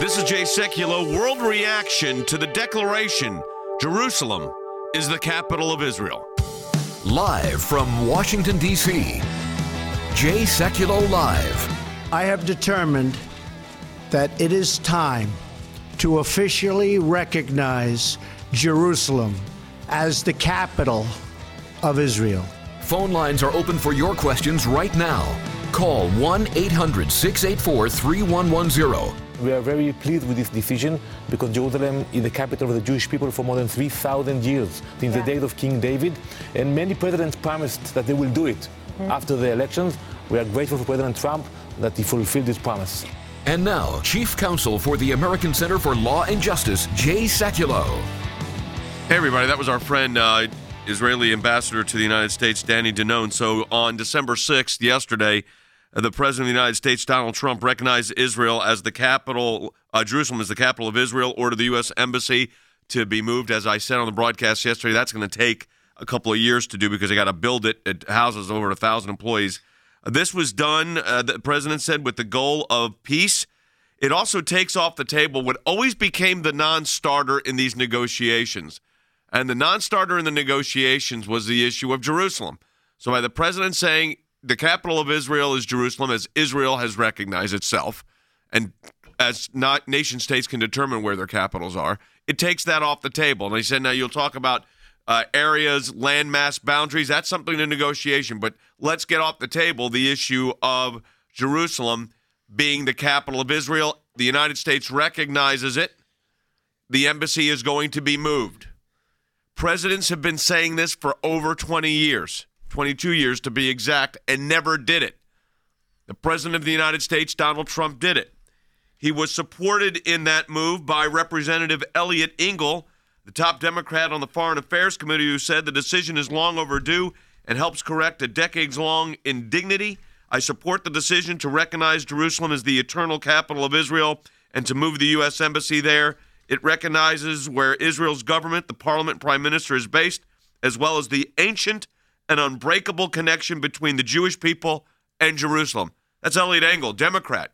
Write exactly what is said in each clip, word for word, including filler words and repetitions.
This is Jay Sekulow. World reaction to the declaration Jerusalem is the capital of Israel. Live from Washington, D C, Jay Sekulow Live. I have determined that it is time to officially recognize Jerusalem as the capital of Israel. Phone lines are open for your questions right now. Call one eight hundred, six eight four, three one one zero. We are very pleased with this decision because Jerusalem is the capital of the Jewish people for more than three thousand years, since yeah. the days of King David. And many presidents promised that they will do it mm-hmm. after the elections. We are grateful for President Trump that he fulfilled this promise. And now, Chief Counsel for the American Center for Law and Justice, Jay Sekulow. Hey, everybody. That was our friend, uh, Israeli ambassador to the United States, Danny Danon. So on December sixth, yesterday, the President of the United States, Donald Trump, recognized Israel as the capital, uh, Jerusalem as the capital of Israel, ordered the U S Embassy to be moved. As I said on the broadcast yesterday, that's going to take a couple of years to do because they got to build it. It houses over one thousand employees. Uh, this was done, uh, the President said, with the goal of peace. It also takes off the table what always became the non-starter in these negotiations. And the non-starter in the negotiations was the issue of Jerusalem. So by the President saying, the capital of Israel is Jerusalem, as Israel has recognized itself, and as not nation states can determine where their capitals are, it takes that off the table. And they said, now you'll talk about uh, areas, landmass boundaries. That's something to negotiation. But let's get off the table the issue of Jerusalem being the capital of Israel. The United States recognizes it. The embassy is going to be moved. Presidents have been saying this for over twenty years. twenty-two years to be exact, and never did it. The President of the United States, Donald Trump, did it. He was supported in that move by Representative Eliot Engel, the top Democrat on the Foreign Affairs Committee, who said the decision is long overdue and helps correct a decades-long indignity. I support the decision to recognize Jerusalem as the eternal capital of Israel and to move the U S Embassy there. It recognizes where Israel's government, the parliament, prime minister is based, as well as the ancient an unbreakable connection between the Jewish people and Jerusalem. That's Eliot Engel, Democrat.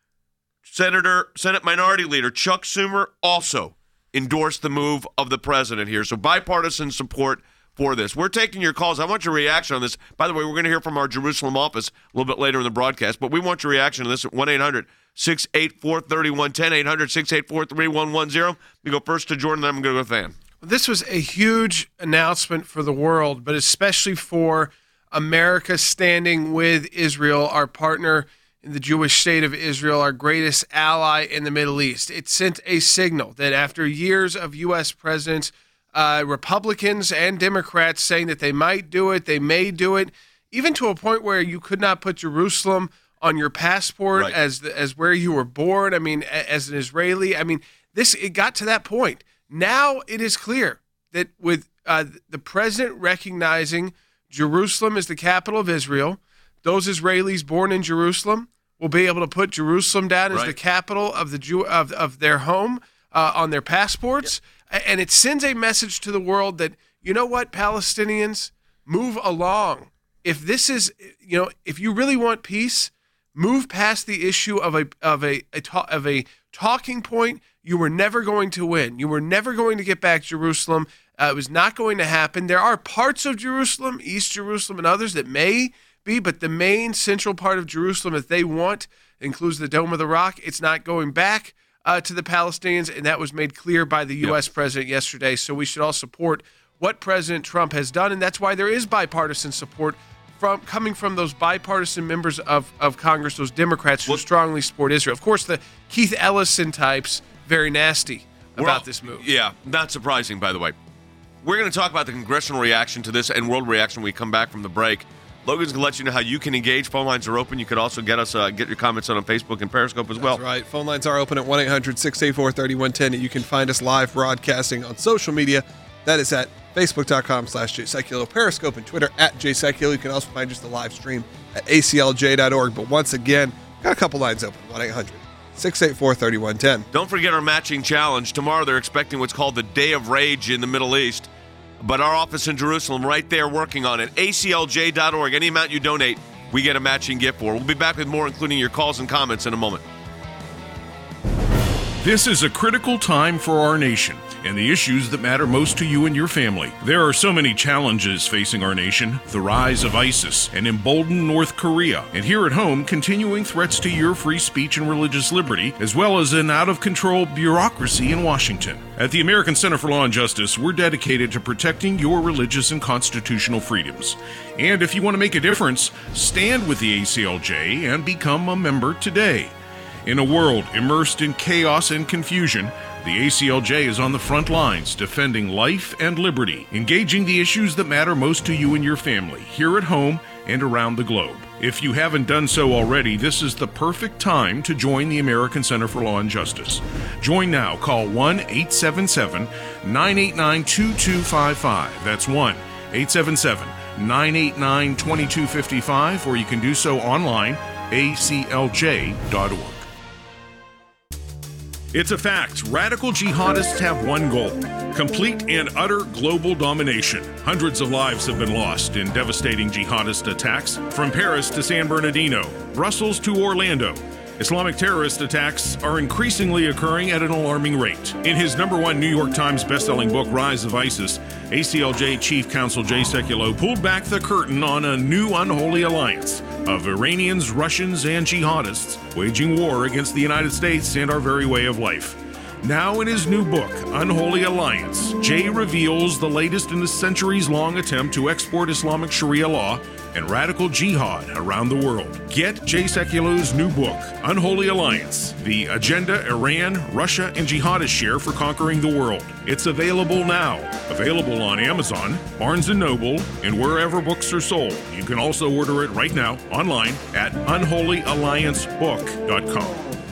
Senator, Senate Minority Leader Chuck Schumer also endorsed the move of the president here. So bipartisan support for this. We're taking your calls. I want your reaction on this. By the way, we're going to hear from our Jerusalem office a little bit later in the broadcast, but we want your reaction to this at one eight hundred, six eight four, three one one zero, eight hundred, six eight four, three one one zero. We go first to Jordan, then I'm going to go to Van. This was a huge announcement for the world, but especially for America standing with Israel, our partner in the Jewish state of Israel, our greatest ally in the Middle East. It sent a signal that after years of U S presidents, uh, Republicans and Democrats saying that they might do it, they may do it, even to a point where you could not put Jerusalem on your passport right. as the, as where you were born. I mean, as an Israeli. I mean, this it got to that point. Now it is clear that with uh, the president recognizing Jerusalem as the capital of Israel, those Israelis born in Jerusalem will be able to put Jerusalem down as right. the capital of the Jew of of their home uh, on their passports, yep. and it sends a message to the world that, you know what, Palestinians, move along. If this is, you know, if you really want peace, move past the issue of a of a, a ta- of a talking point. You were never going to win. You were never going to get back Jerusalem. Uh, it was not going to happen. There are parts of Jerusalem, East Jerusalem and others, that may be, but the main central part of Jerusalem that they want includes the Dome of the Rock. It's not going back uh, to the Palestinians, and that was made clear by the U S Yep. president yesterday. So we should all support what President Trump has done, and that's why there is bipartisan support from coming from those bipartisan members of, of Congress, those Democrats who well, strongly support Israel. Of course, the Keith Ellison types, very nasty about all, this move. Yeah, not surprising, by the way. We're going to talk about the congressional reaction to this and world reaction when we come back from the break. Logan's going to let you know how you can engage. Phone lines are open. You could also get us uh, get your comments on, on Facebook and Periscope as well. That's right. Phone lines are open at one eight hundred, six eight four, three one one zero. You can find us live broadcasting on social media. That is at facebook.com slash Jay Sekulow, Periscope and Twitter at Jay Sekulow. You can also find just the live stream at A C L J dot org. But once again, got a couple lines open, one eight hundred, six eight four, three one one zero. Don't forget our matching challenge. Tomorrow they're expecting what's called the Day of Rage in the Middle East. But our office in Jerusalem right there working on it. A C L J dot org. Any amount you donate, we get a matching gift for. We'll be back with more, including your calls and comments in a moment. This is a critical time for our nation and the issues that matter most to you and your family. There are so many challenges facing our nation: the rise of ISIS, an emboldened North Korea, and here at home, continuing threats to your free speech and religious liberty, as well as an out-of-control bureaucracy in Washington. At the American Center for Law and Justice, we're dedicated to protecting your religious and constitutional freedoms. And if you want to make a difference, stand with the A C L J and become a member today. In a world immersed in chaos and confusion, the A C L J is on the front lines defending life and liberty, engaging the issues that matter most to you and your family, here at home and around the globe. If you haven't done so already, this is the perfect time to join the American Center for Law and Justice. Join now. Call one eight seven seven, nine eight nine, two two five five. That's one eight seven seven, nine eight nine, two two five five, or you can do so online, a c l j dot org. It's a fact. Radical jihadists have one goal: complete and utter global domination. Hundreds of lives have been lost in devastating jihadist attacks, from Paris to San Bernardino, Brussels to Orlando. Islamic terrorist attacks are increasingly occurring at an alarming rate. In his number one New York Times bestselling book, Rise of ISIS, A C L J Chief Counsel Jay Sekulow pulled back the curtain on a new unholy alliance of Iranians, Russians, and jihadists waging war against the United States and our very way of life. Now in his new book, Unholy Alliance, Jay reveals the latest in the centuries-long attempt to export Islamic Sharia law and radical jihad around the world. Get Jay Sekulow's new book, Unholy Alliance, the agenda Iran, Russia, and jihadists share for conquering the world. It's available now. Available on Amazon, Barnes and Noble, and wherever books are sold. You can also order it right now online at unholy alliance book dot com.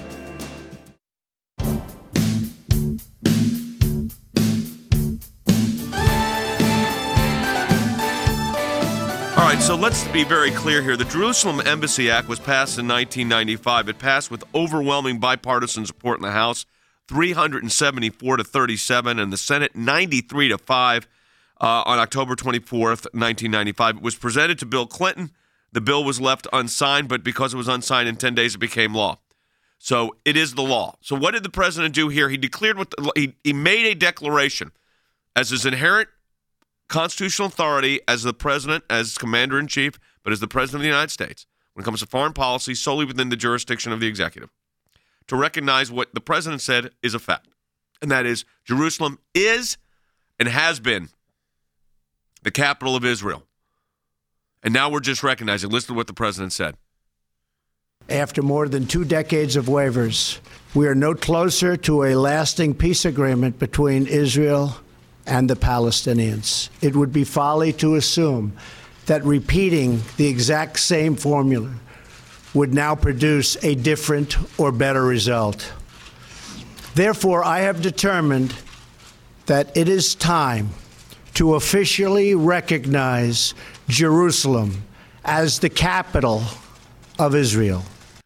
All right, so let's be very clear here. The Jerusalem Embassy Act was passed in nineteen ninety-five. It passed with overwhelming bipartisan support in the House, three hundred seventy-four to thirty-seven, and the Senate ninety-three to five uh, on October twenty-fourth, nineteen ninety-five. It was presented to Bill Clinton. The bill was left unsigned, but because it was unsigned in ten days, it became law. So it is the law. So what did the president do here? He declared what the, he, he made a declaration as his inherent constitutional authority as the president, as commander-in-chief, but as the president of the United States, when it comes to foreign policy solely within the jurisdiction of the executive, to recognize what the president said is a fact, and that is Jerusalem is and has been the capital of Israel. And now we're just recognizing, listen to what the president said. After more than two decades of waivers, we are no closer to a lasting peace agreement between Israel and the Palestinians. It would be folly to assume that repeating the exact same formula would now produce a different or better result. Therefore, I have determined that it is time to officially recognize Jerusalem as the capital of Israel.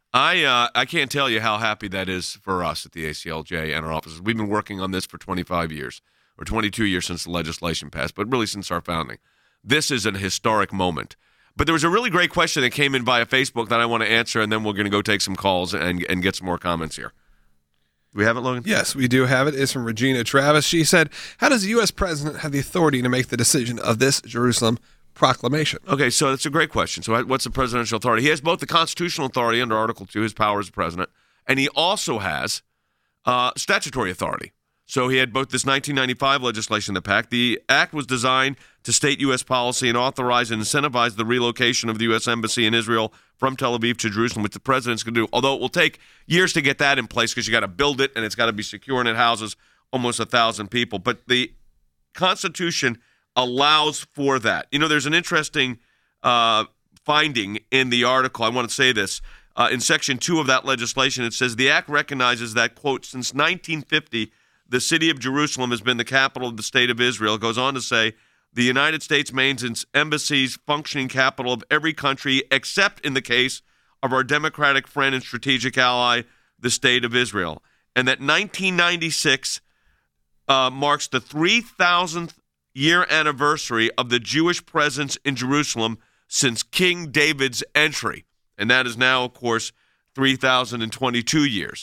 I uh, I can't tell you how happy that is for us at the A C L J and our offices. We've been working on this for twenty-five years. Or twenty-two years since the legislation passed, but really since our founding. This is an historic moment. But there was a really great question that came in via Facebook that I want to answer, and then we're going to go take some calls and, and get some more comments here. Do we have it, Logan? Yes, we do have it. It's from Regina Travis. She said, how does the U S president have the authority to make the decision of this Jerusalem proclamation? Okay, so that's a great question. So what's the presidential authority? He has both the constitutional authority under Article two, his power as president, and he also has uh, statutory authority. So he had both this nineteen ninety-five legislation, the PAC. The act was designed to state U S policy and authorize and incentivize the relocation of the U S Embassy in Israel from Tel Aviv to Jerusalem, which the president's going to do. Although it will take years to get that in place because you got to build it and it's got to be secure and it houses almost a thousand people. But the Constitution allows for that. You know, there's an interesting uh, finding in the article. I want to say this. Uh, in Section two of that legislation, it says the act recognizes that, quote, since nineteen fifty, the city of Jerusalem has been the capital of the state of Israel. It goes on to say, the United States maintains embassies, functioning capital of every country, except in the case of our democratic friend and strategic ally, the state of Israel. And that nineteen ninety-six uh, marks the three thousandth year anniversary of the Jewish presence in Jerusalem since King David's entry. And that is now, of course, three thousand twenty-two years.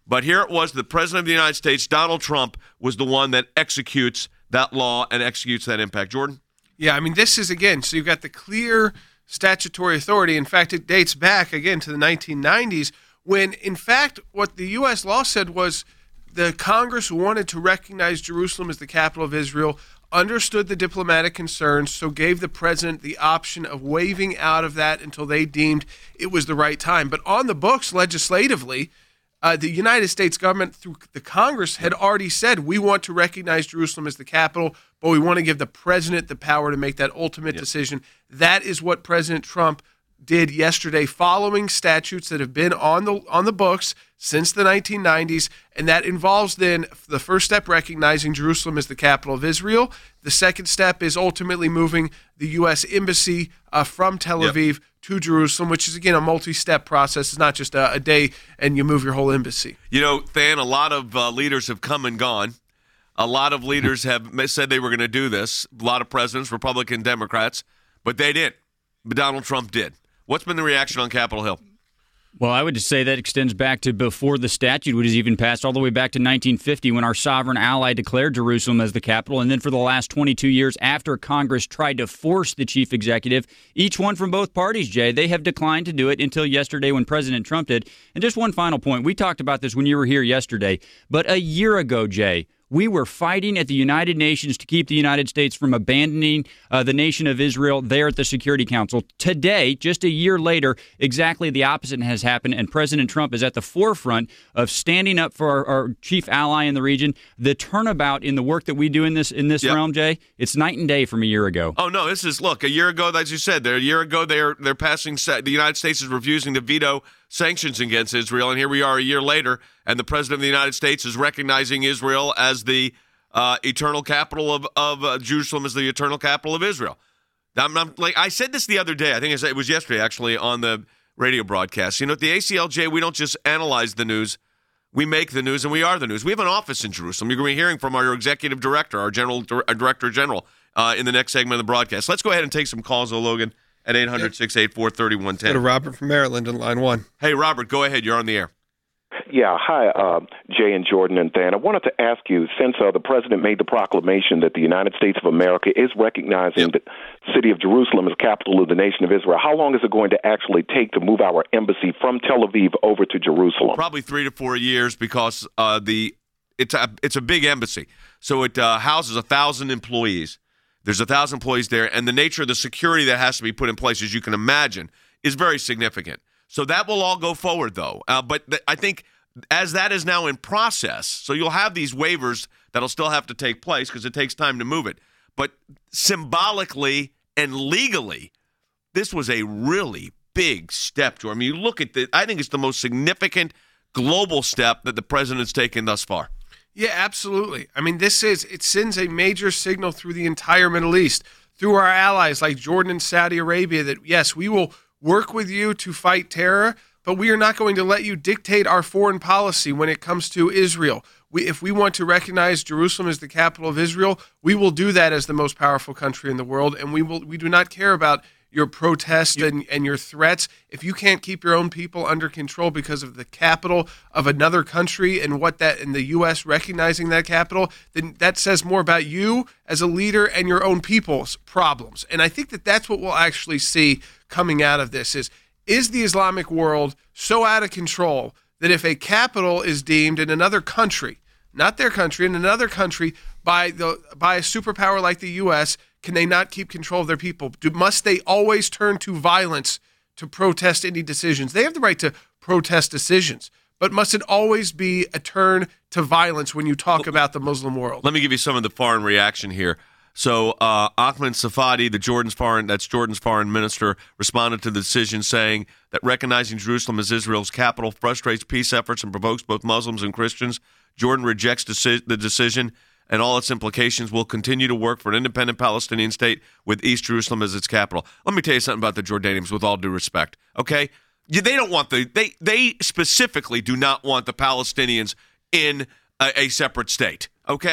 But here it was, the President of the United States, Donald Trump, was the one that executes that law and executes that impact. Jordan? Yeah, I mean, this is, again, so you've got the clear statutory authority. In fact, it dates back, again, to the nineteen nineties, when, in fact, what the U S law said was the Congress wanted to recognize Jerusalem as the capital of Israel, understood the diplomatic concerns, so gave the president the option of waiving out of that until they deemed it was the right time. But on the books, legislatively, Uh, the United States government, through the Congress, had already said, we want to recognize Jerusalem as the capital, but we want to give the president the power to make that ultimate yep. decision. That is what President Trump did yesterday, following statutes that have been on the on the books since the nineteen nineties, and that involves then the first step, recognizing Jerusalem as the capital of Israel. The second step is ultimately moving the U S embassy uh, from Tel Aviv yep. to Jerusalem, which is, again, a multi-step process. It's not just a, a day and you move your whole embassy. You know, Than, a lot of uh, leaders have come and gone. A lot of leaders have said they were going to do this. A lot of presidents, Republican, Democrats, but they didn't. But Donald Trump did. What's been the reaction on Capitol Hill? Well, I would just say that extends back to before the statute was even passed, all the way back to nineteen fifty, when our sovereign ally declared Jerusalem as the capital. And then for the last twenty-two years, after Congress tried to force the chief executive, each one from both parties, Jay, they have declined to do it until yesterday when President Trump did. And just one final point. We talked about this when you were here yesterday. But a year ago, Jay, we were fighting at the United Nations to keep the United States from abandoning uh, the nation of Israel there at the Security Council. Today, just a year later, exactly the opposite has happened, and President Trump is at the forefront of standing up for our, our chief ally in the region. The turnabout in the work that we do in this in this yep. realm, Jay, it's night and day from a year ago. Oh, no, this is, look, a year ago, as you said, there, a year ago, they're they're passing, the United States is refusing to veto sanctions against Israel, and here we are a year later, and the President of the United States is recognizing Israel as the uh, eternal capital of, of uh, Jerusalem as the eternal capital of Israel. I'm, I'm, like I said this the other day, I think it was yesterday, actually, on the radio broadcast. You know, at the A C L J, we don't just analyze the news, we make the news, and we are the news. We have an office in Jerusalem. You're going to be hearing from our executive director, our general our director general, uh, in the next segment of the broadcast. Let's go ahead and take some calls, though, Logan. At eight hundred, six eight four, three one one zero. Go to Robert from Maryland in line one. Hey, Robert, go ahead. You're on the air. Yeah, hi, uh, Jay and Jordan and Than. I wanted to ask you, since uh, the president made the proclamation that the United States of America is recognizing yep. the city of Jerusalem as capital of the nation of Israel, how long is it going to actually take to move our embassy from Tel Aviv over to Jerusalem? Probably three to four years because uh, the it's a, it's a big embassy. So it uh, houses a thousand employees. There's a thousand employees there, and the nature of the security that has to be put in place, as you can imagine, is very significant. So that will all go forward, though. Uh, but th- I think as that is now in process, so you'll have these waivers that'll still have to take place because it takes time to move it. But symbolically and legally, this was a really big step, Jordan. I mean, you look at the, I think it's the most significant global step that the president's taken thus far. Yeah, absolutely. I mean, this is, it sends a major signal through the entire Middle East, through our allies like Jordan and Saudi Arabia, that yes, we will work with you to fight terror, but we are not going to let you dictate our foreign policy when it comes to Israel. We, if we want to recognize Jerusalem as the capital of Israel, we will do that as the most powerful country in the world, and we will. We do not care about your protests and, and your threats. If you can't keep your own people under control because of the capital of another country and what that in the U S recognizing that capital, then that says more about you as a leader and your own people's problems. And I think that that's what we'll actually see coming out of this is, is the Islamic world so out of control that if a capital is deemed in another country, not their country, in another country by the by a superpower like the U S, can they not keep control of their people? Do, must they always turn to violence to protest any decisions? They have the right to protest decisions, but must it always be a turn to violence when you talk about the Muslim world? Let me give you some of the foreign reaction here. So uh, Ahmed Safadi, the Jordan's foreign that's Jordan's foreign minister, responded to the decision saying that recognizing Jerusalem as Israel's capital frustrates peace efforts and provokes both Muslims and Christians. Jordan rejects deci- the decision and all its implications, will continue to work for an independent Palestinian state with East Jerusalem as its capital. Let me tell you something about the Jordanians, with all due respect, okay? They don't want the they they specifically do not want the Palestinians in a, a separate state, okay?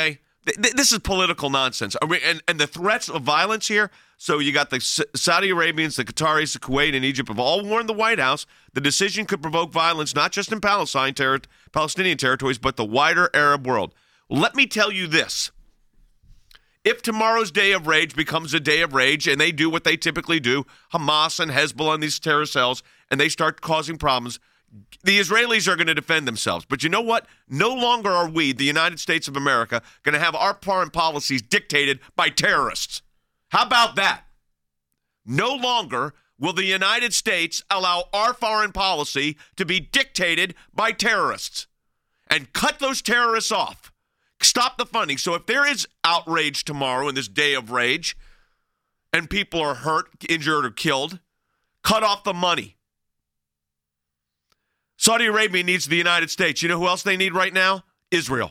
th- this is political nonsense. Are we, and, and the threats of violence here, so you got the S- Saudi Arabians, the Qataris, the Kuwait, and Egypt have all warned the White House the decision could provoke violence not just in Palestine ter- Palestinian territories, but the wider Arab world. Let me tell you this. If tomorrow's day of rage becomes a day of rage and they do what they typically do, Hamas and Hezbollah and these terror cells, and they start causing problems, the Israelis are going to defend themselves. But you know what? No longer are we, the United States of America, going to have our foreign policies dictated by terrorists. How about that? No longer will the United States allow our foreign policy to be dictated by terrorists. And cut those terrorists off. Stop the funding. So if there is outrage tomorrow in this day of rage and people are hurt, injured, or killed, cut off the money. Saudi Arabia needs the United States. You know who else they need right now? Israel.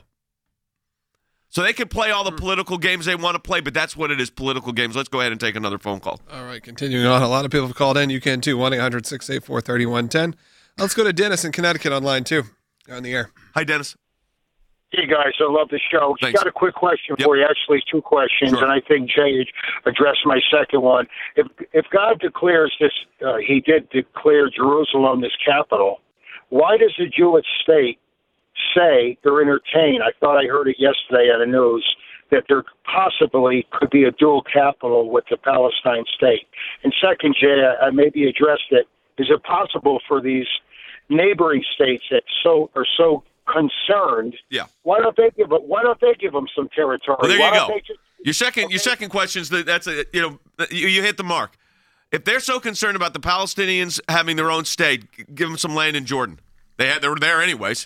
So they can play all the political games they want to play, but that's what it is, political games. Let's go ahead and take another phone call. All right, continuing on. A lot of people have called in. You can too, one eight hundred six eight four three one one zero. Let's go to Dennis in Connecticut online too. You're on the air. Hi, Dennis. Hey, guys, I love the show. Thanks. Just got a quick question Yep. for you. Actually, two questions, Sure. and I think Jay addressed my second one. If if God declares this, uh, he did declare Jerusalem this capital, why does the Jewish state say or entertain, I thought I heard it yesterday on the news, that there possibly could be a dual capital with the Palestine state? And second, Jay, I, I maybe addressed it, is it possible for these neighboring states that so are so concerned, Yeah. why don't they give it? Why don't they give them some territory? Well, there why you don't go. they just- Your second, your second question is that that's a, you know you, you hit the mark. If they're so concerned about the Palestinians having their own state, g- give them some land in Jordan. They had, they were there anyways.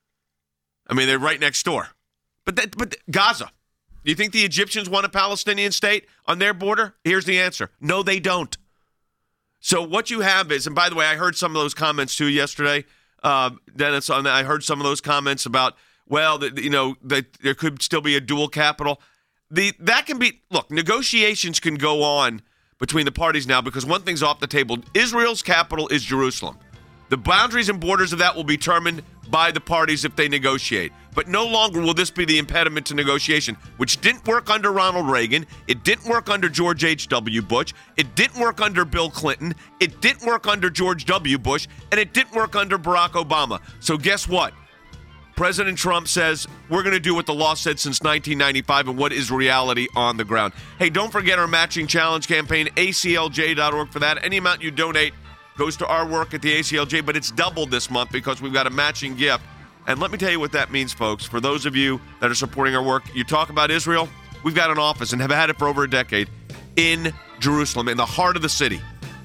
I mean, they're right next door. But that, but Gaza. Do you think the Egyptians want a Palestinian state on their border? Here's the answer: no, they don't. So what you have is, and by the way, I heard some of those comments too yesterday. Uh, Dennis, on that, I heard some of those comments about, well, the, you know, that there could still be a dual capital. The that can be look, negotiations can go on between the parties now because one thing's off the table. Israel's capital is Jerusalem. The boundaries and borders of that will be determined by the parties if they negotiate. But no longer will this be the impediment to negotiation, which didn't work under Ronald Reagan. It didn't work under George H W. Bush. It didn't work under Bill Clinton. It didn't work under George W. Bush. And it didn't work under Barack Obama. So guess what? President Trump says we're going to do what the law said since nineteen ninety-five and what is reality on the ground. Hey, don't forget our matching challenge campaign, A C L J dot org for that. Any amount you donate goes to our work at the A C L J, but it's doubled this month because we've got a matching gift. And let me tell you what that means, folks. For those of you that are supporting our work, you talk about Israel, we've got an office and have had it for over a decade in Jerusalem, in the heart of the city,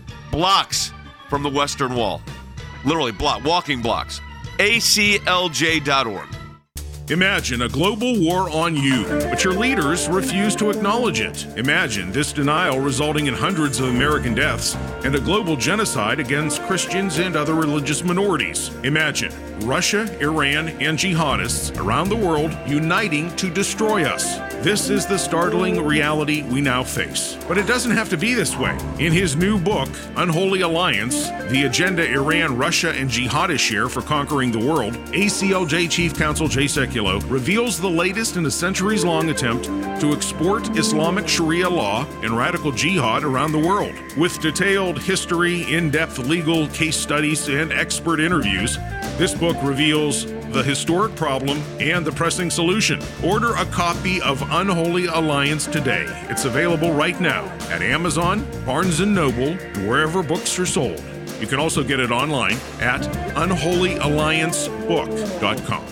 blocks from the Western Wall. Literally, block, walking blocks. A C L J dot org. Imagine a global war on you, but your leaders refuse to acknowledge it. Imagine this denial resulting in hundreds of American deaths and a global genocide against Christians and other religious minorities. Imagine Russia, Iran, and jihadists around the world uniting to destroy us. This is the startling reality we now face. But it doesn't have to be this way. In his new book, Unholy Alliance, The Agenda Iran, Russia, and Jihadists Share for Conquering the World, A C L J Chief Counsel Jay Sekulow reveals the latest in a centuries-long attempt to export Islamic Sharia law and radical jihad around the world. With detailed history, in-depth legal case studies, and expert interviews, this book reveals the historic problem and the pressing solution. Order a copy of Unholy Alliance today. It's available right now at Amazon, Barnes and Noble, and wherever books are sold. You can also get it online at unholy alliance book dot com.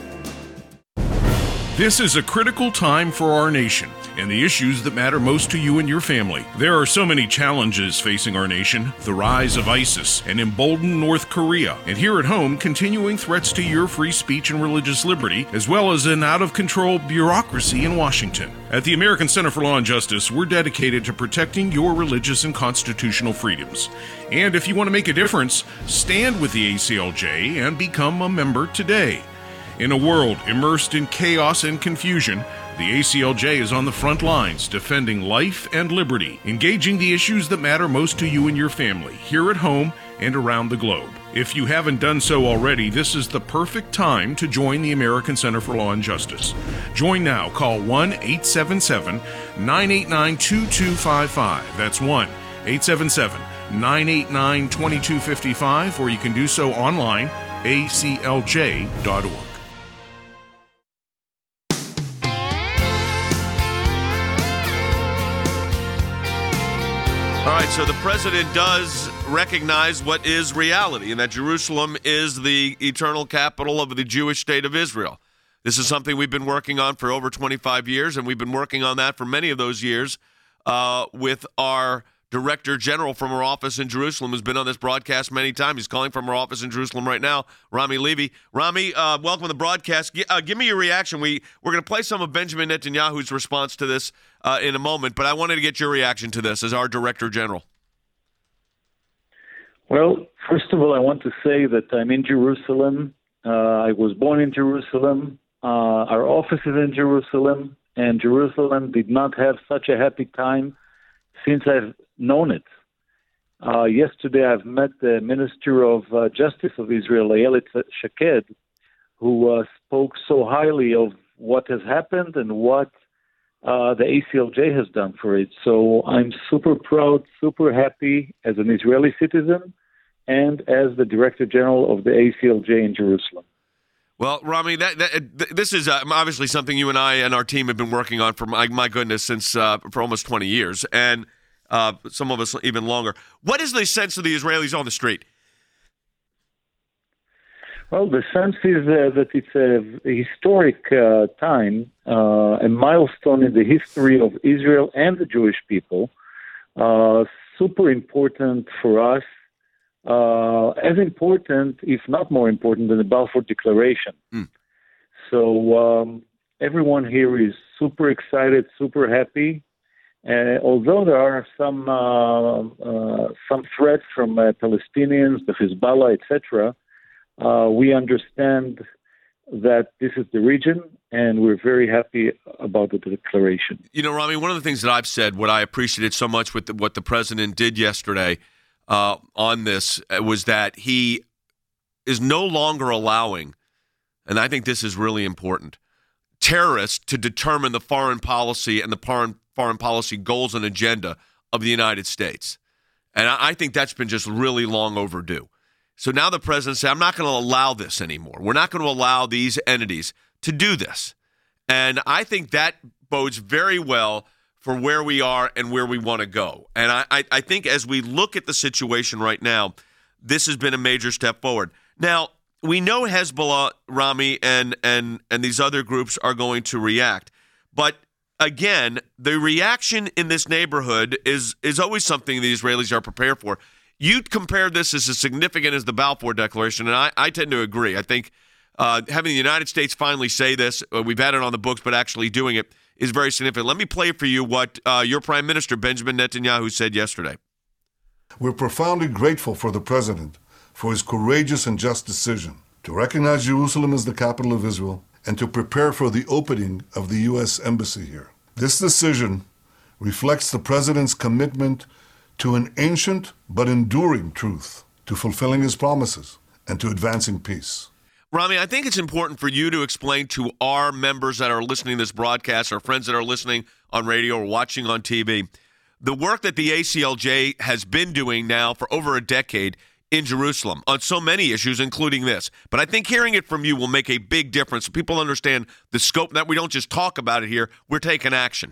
This is a critical time for our nation and the issues that matter most to you and your family. There are so many challenges facing our nation: the rise of ISIS, an emboldened North Korea, and here at home, continuing threats to your free speech and religious liberty, as well as an out-of-control bureaucracy in Washington. At the American Center for Law and Justice, we're dedicated to protecting your religious and constitutional freedoms. And if you want to make a difference, stand with the A C L J and become a member today. In a world immersed in chaos and confusion, the A C L J is on the front lines defending life and liberty, engaging the issues that matter most to you and your family, here at home and around the globe. If you haven't done so already, this is the perfect time to join the American Center for Law and Justice. Join now. Call one eight seven seven, nine eight nine, two two five five. That's one eight seven seven, nine eight nine, two two five five, or you can do so online, a c l j dot org. All right, so the president does recognize what is reality, and that Jerusalem is the eternal capital of the Jewish state of Israel. This is something we've been working on for over twenty-five years, and we've been working on that for many of those years uh, with our Director General from our office in Jerusalem, who's been on this broadcast many times. He's calling from our office in Jerusalem right now, Rami Levy. Rami, uh, welcome to the broadcast. G- uh, give me your reaction. We, we're going to play some of Benjamin Netanyahu's response to this uh, in a moment, but I wanted to get your reaction to this as our Director General. Well, first of all, I want to say that I'm in Jerusalem. Uh, I was born in Jerusalem. Uh, our office is in Jerusalem, and Jerusalem did not have such a happy time since I've known it. Uh, yesterday, I've met the Minister of uh, Justice of Israel, Ayelet Shaked, who uh, spoke so highly of what has happened and what uh, the A C L J has done for it. So I'm super proud, super happy as an Israeli citizen and as the Director General of the A C L J in Jerusalem. Well, Rami, that, that this is uh, obviously something you and I and our team have been working on for, my, my goodness, since uh, for almost twenty years, and uh, some of us even longer. What is the sense of the Israelis on the street? Well, the sense is uh, that it's a historic uh, time, uh, a milestone in the history of Israel and the Jewish people, uh, super important for us. Uh, as important, if not more important, than the Balfour Declaration. Mm. So um, everyone here is super excited, super happy. Uh, although there are some uh, uh, some threats from uh, Palestinians, the Hezbollah, et cetera, uh, we understand that this is the region, and we're very happy about the declaration. You know, Rami, one of the things that I've said, what I appreciated so much with the, what the president did yesterday, Uh, on this was that he is no longer allowing, and I think this is really important, terrorists to determine the foreign policy and the foreign foreign policy goals and agenda of the United States. And I, I think that's been just really long overdue. So now the president said, I'm not going to allow this anymore. We're not going to allow these entities to do this. And I think that bodes very well for where we are and where we want to go. And I, I, I think as we look at the situation right now, this has been a major step forward. Now, we know Hezbollah, Rami, and and and these other groups are going to react. But again, the reaction in this neighborhood is is always something the Israelis are prepared for. You compare this as significant as the Balfour Declaration, and I, I tend to agree. I think uh, having the United States finally say this, uh, we've had it on the books, but actually doing it is very significant. Let me play for you what uh, your Prime Minister, Benjamin Netanyahu, said yesterday. We're profoundly grateful for the President for his courageous and just decision to recognize Jerusalem as the capital of Israel and to prepare for the opening of the U S Embassy here. This decision reflects the President's commitment to an ancient but enduring truth, to fulfilling his promises, and to advancing peace. Rami, I think it's important for you to explain to our members that are listening to this broadcast, our friends that are listening on radio or watching on T V, the work that the A C L J has been doing now for over a decade in Jerusalem on so many issues, including this. But I think hearing it from you will make a big difference so people understand the scope, that we don't just talk about it here, we're taking action.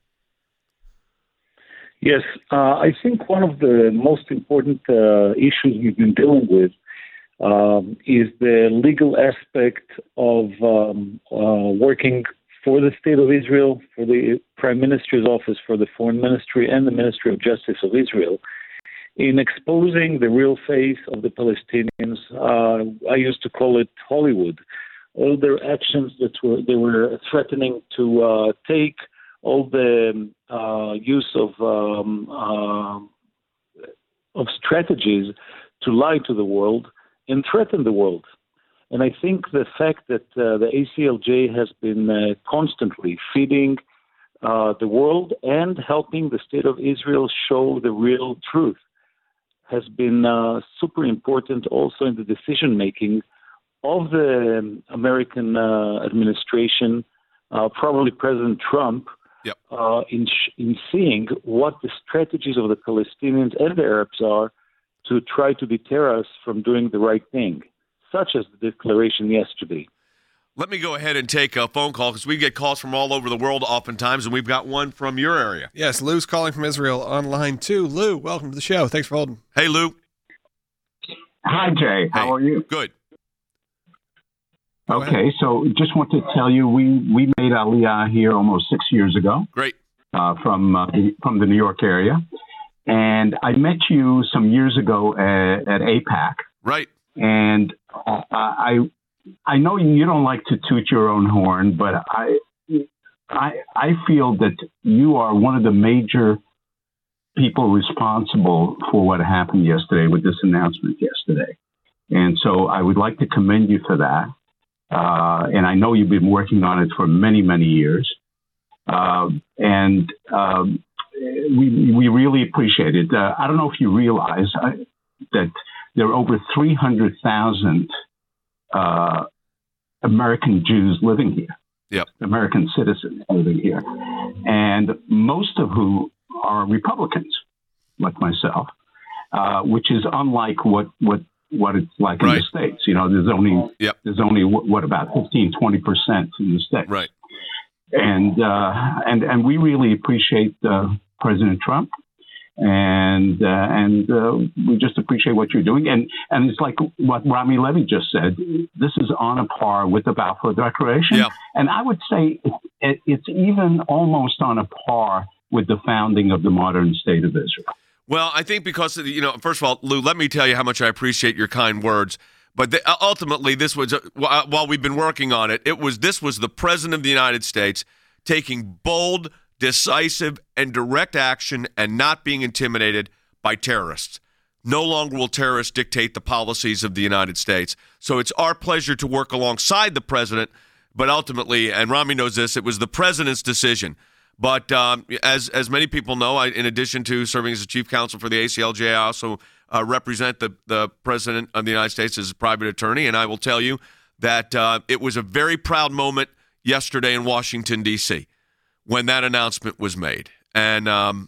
Yes, uh, I think one of the most important uh, issues we've been dealing with Um, is the legal aspect of um, uh, working for the State of Israel, for the Prime Minister's office, for the Foreign Ministry, and the Ministry of Justice of Israel, in exposing the real face of the Palestinians. Uh, I used to call it Hollywood. All their actions that were they were threatening to uh, take, all the uh, use of um, uh, of strategies to lie to the world and threaten the world. And I think the fact that uh, the A C L J has been uh, constantly feeding uh, the world and helping the State of Israel show the real truth has been uh, super important also in the decision making of the American uh, administration, uh, probably President Trump, yep. uh, in sh- in seeing what the strategies of the Palestinians and the Arabs are to try to deter us from doing the right thing, such as the declaration yesterday. Let me go ahead and take a phone call because we get calls from all over the world oftentimes, and we've got one from your area. Yes, Lou's calling from Israel on line two. Lou, welcome to the show. Thanks for holding. Hey, Lou. Hi, Jay. How hey. are you? Good. Go okay, ahead. So just want to tell you, we, we made Aliyah here almost six years ago. Great. Uh, from uh, the, from the New York area. And I met you some years ago at, at AIPAC. Right. And uh, I I know you don't like to toot your own horn, but I, I I feel that you are one of the major people responsible for what happened yesterday with this announcement yesterday. And so I would like to commend you for that. Uh, and I know you've been working on it for many, many years. Uh, and um, we we really appreciate it. Uh, I don't know if you realize uh, that there are over three hundred thousand uh, American Jews living here, yep. American citizens living here, and most of whom are Republicans, like myself, uh, which is unlike what, what, what it's like right. in the States. You know, there's only, yep. there's only what, about fifteen, twenty percent in the States. Right. And, uh, and, and we really appreciate uh, President Trump. And uh, and uh, we just appreciate what you're doing. And and it's like what Rami Levy just said. This is on a par with the Balfour Declaration. Yeah. And I would say it, it's even almost on a par with the founding of the modern state of Israel. Well, I think because, of the, you know, first of all, Lou, let me tell you how much I appreciate your kind words. But the, ultimately, this was, uh, while we've been working on it, it was this was the President of the United States taking bold, decisive, and direct action and not being intimidated by terrorists. No longer will terrorists dictate the policies of the United States. So it's our pleasure to work alongside the president, but ultimately, and Rami knows this, it was the president's decision. But um, as as many people know, I, in addition to serving as the chief counsel for the A C L J, I also uh, represent the, the president of the United States as a private attorney, and I will tell you that uh, it was a very proud moment yesterday in Washington, D C, when that announcement was made. And um,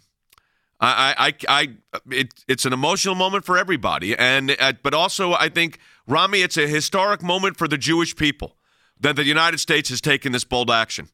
I, I, I, it, it's an emotional moment for everybody. And uh, but also, I think, Rami, it's a historic moment for the Jewish people that the United States has taken this bold action.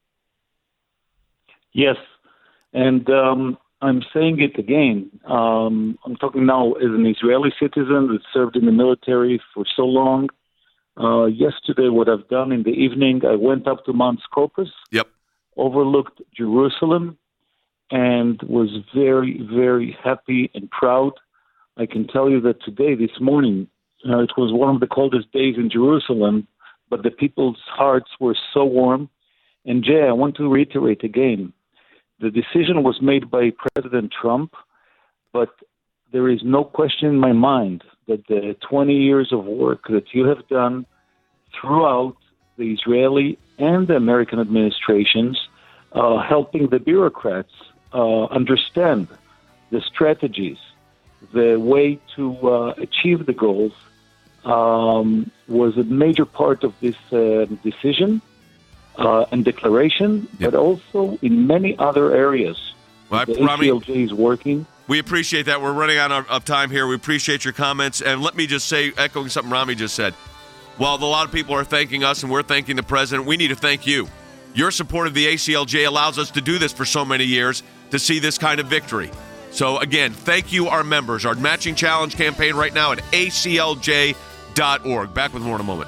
Yes, and um, I'm saying it again. Um, I'm talking now as an Israeli citizen that served in the military for so long. Uh, yesterday, what I've done in the evening, I went up to Mount Scopus. Yep. Overlooked Jerusalem, and was very, very happy and proud. I can tell you that today, this morning, uh, it was one of the coldest days in Jerusalem, but the people's hearts were so warm. And Jay, I want to reiterate again, the decision was made by President Trump, but there is no question in my mind that the twenty years of work that you have done throughout the Israeli and the American administrations, uh, helping the bureaucrats uh, understand the strategies, the way to uh, achieve the goals, um, was a major part of this uh, decision uh, and declaration, yep. but also in many other areas. Well, the Rami, A C L J is working. We appreciate that. We're running out of, of time here. We appreciate your comments. And let me just say, echoing something Rami just said, while a lot of people are thanking us and we're thanking the president, we need to thank you. Your support of the A C L J allows us to do this for so many years, to see this kind of victory. So again, thank you, our members. Our matching challenge campaign right now at A C L J dot org. Back with more in a moment.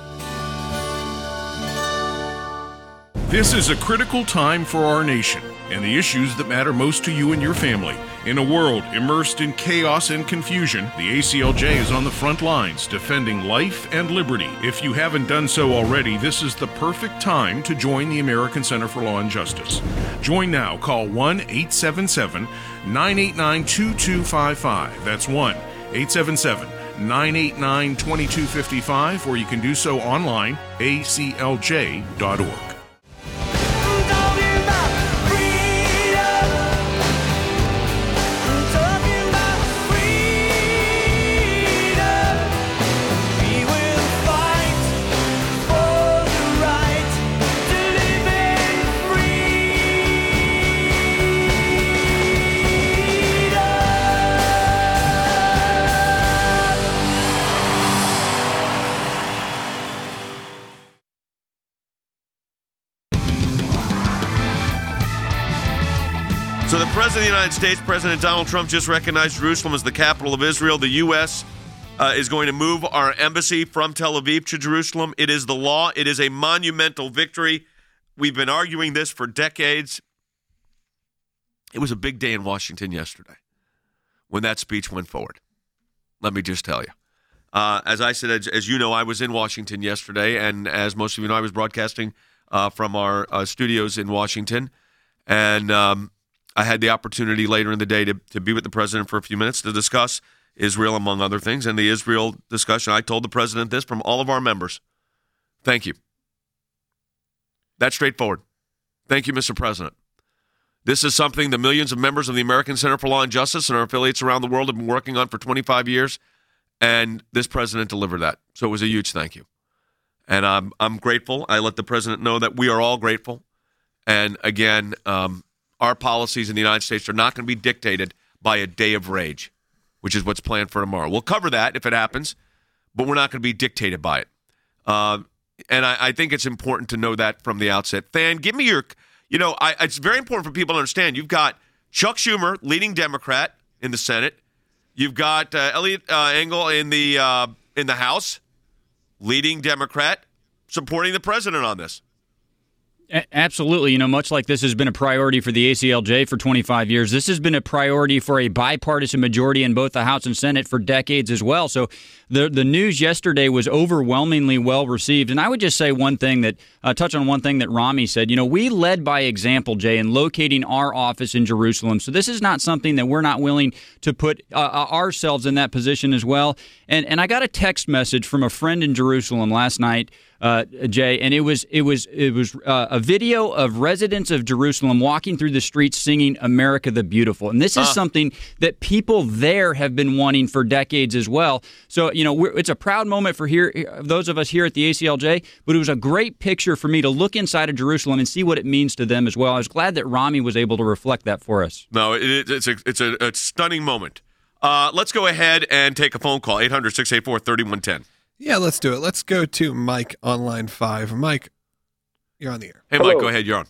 This is a critical time for our nation and the issues that matter most to you and your family. In a world immersed in chaos and confusion, the A C L J is on the front lines defending life and liberty. If you haven't done so already, this is the perfect time to join the American Center for Law and Justice. Join now. Call one eight seven seven, nine eight nine, two two five five. That's one eight seven seven, nine eight nine, two two five five, or you can do so online, A C L J dot org. So the President of the United States, President Donald Trump, just recognized Jerusalem as the capital of Israel. The U S uh, is going to move our embassy from Tel Aviv to Jerusalem. It is the law. It is a monumental victory. We've been arguing this for decades. It was a big day in Washington yesterday when that speech went forward. Let me just tell you. Uh, as I said, as, as you know, I was in Washington yesterday, and as most of you know, I was broadcasting uh, from our uh, studios in Washington, and um, I had the opportunity later in the day to, to be with the president for a few minutes to discuss Israel, among other things, and the Israel discussion. I told the president this from all of our members. Thank you. That's straightforward. Thank you, Mister President. This is something the millions of members of the American Center for Law and Justice and our affiliates around the world have been working on for twenty-five years, and this president delivered that. So it was a huge thank you. And I'm, I'm grateful. I let the president know that we are all grateful. And again, um, our policies in the United States are not going to be dictated by a day of rage, which is what's planned for tomorrow. We'll cover that if it happens, but we're not going to be dictated by it. Uh, and I, I think it's important to know that from the outset. Than, give me your, you know, I, it's very important for people to understand. You've got Chuck Schumer, leading Democrat in the Senate. You've got uh, Eliot uh, Engel in the uh, in the House, leading Democrat, supporting the president on this. Absolutely. You know, much like this has been a priority for the A C L J for twenty-five years, this has been a priority for a bipartisan majority in both the House and Senate for decades as well. So the the news yesterday was overwhelmingly well received. And I would just say one thing that, uh, touch on one thing that Rami said. You know, we led by example, Jay, in locating our office in Jerusalem. So this is not something that we're not willing to put uh, ourselves in that position as well. And and I got a text message from a friend in Jerusalem last night, Uh, Jay, and it was it was it was uh, a video of residents of Jerusalem walking through the streets singing "America the Beautiful," and this is uh. something that people there have been wanting for decades as well. So you know, we're, it's a proud moment for here those of us here at the A C L J, but it was a great picture for me to look inside of Jerusalem and see what it means to them as well. I was glad that Rami was able to reflect that for us. No, it, it's a it's a, a stunning moment. Uh, let's go ahead and take a phone call. eight hundred, six eight four, three one one zero. Yeah, let's do it. Let's go to Mike on line five. Mike, you're on the air. Hey, Hello. Mike, go ahead. You're on.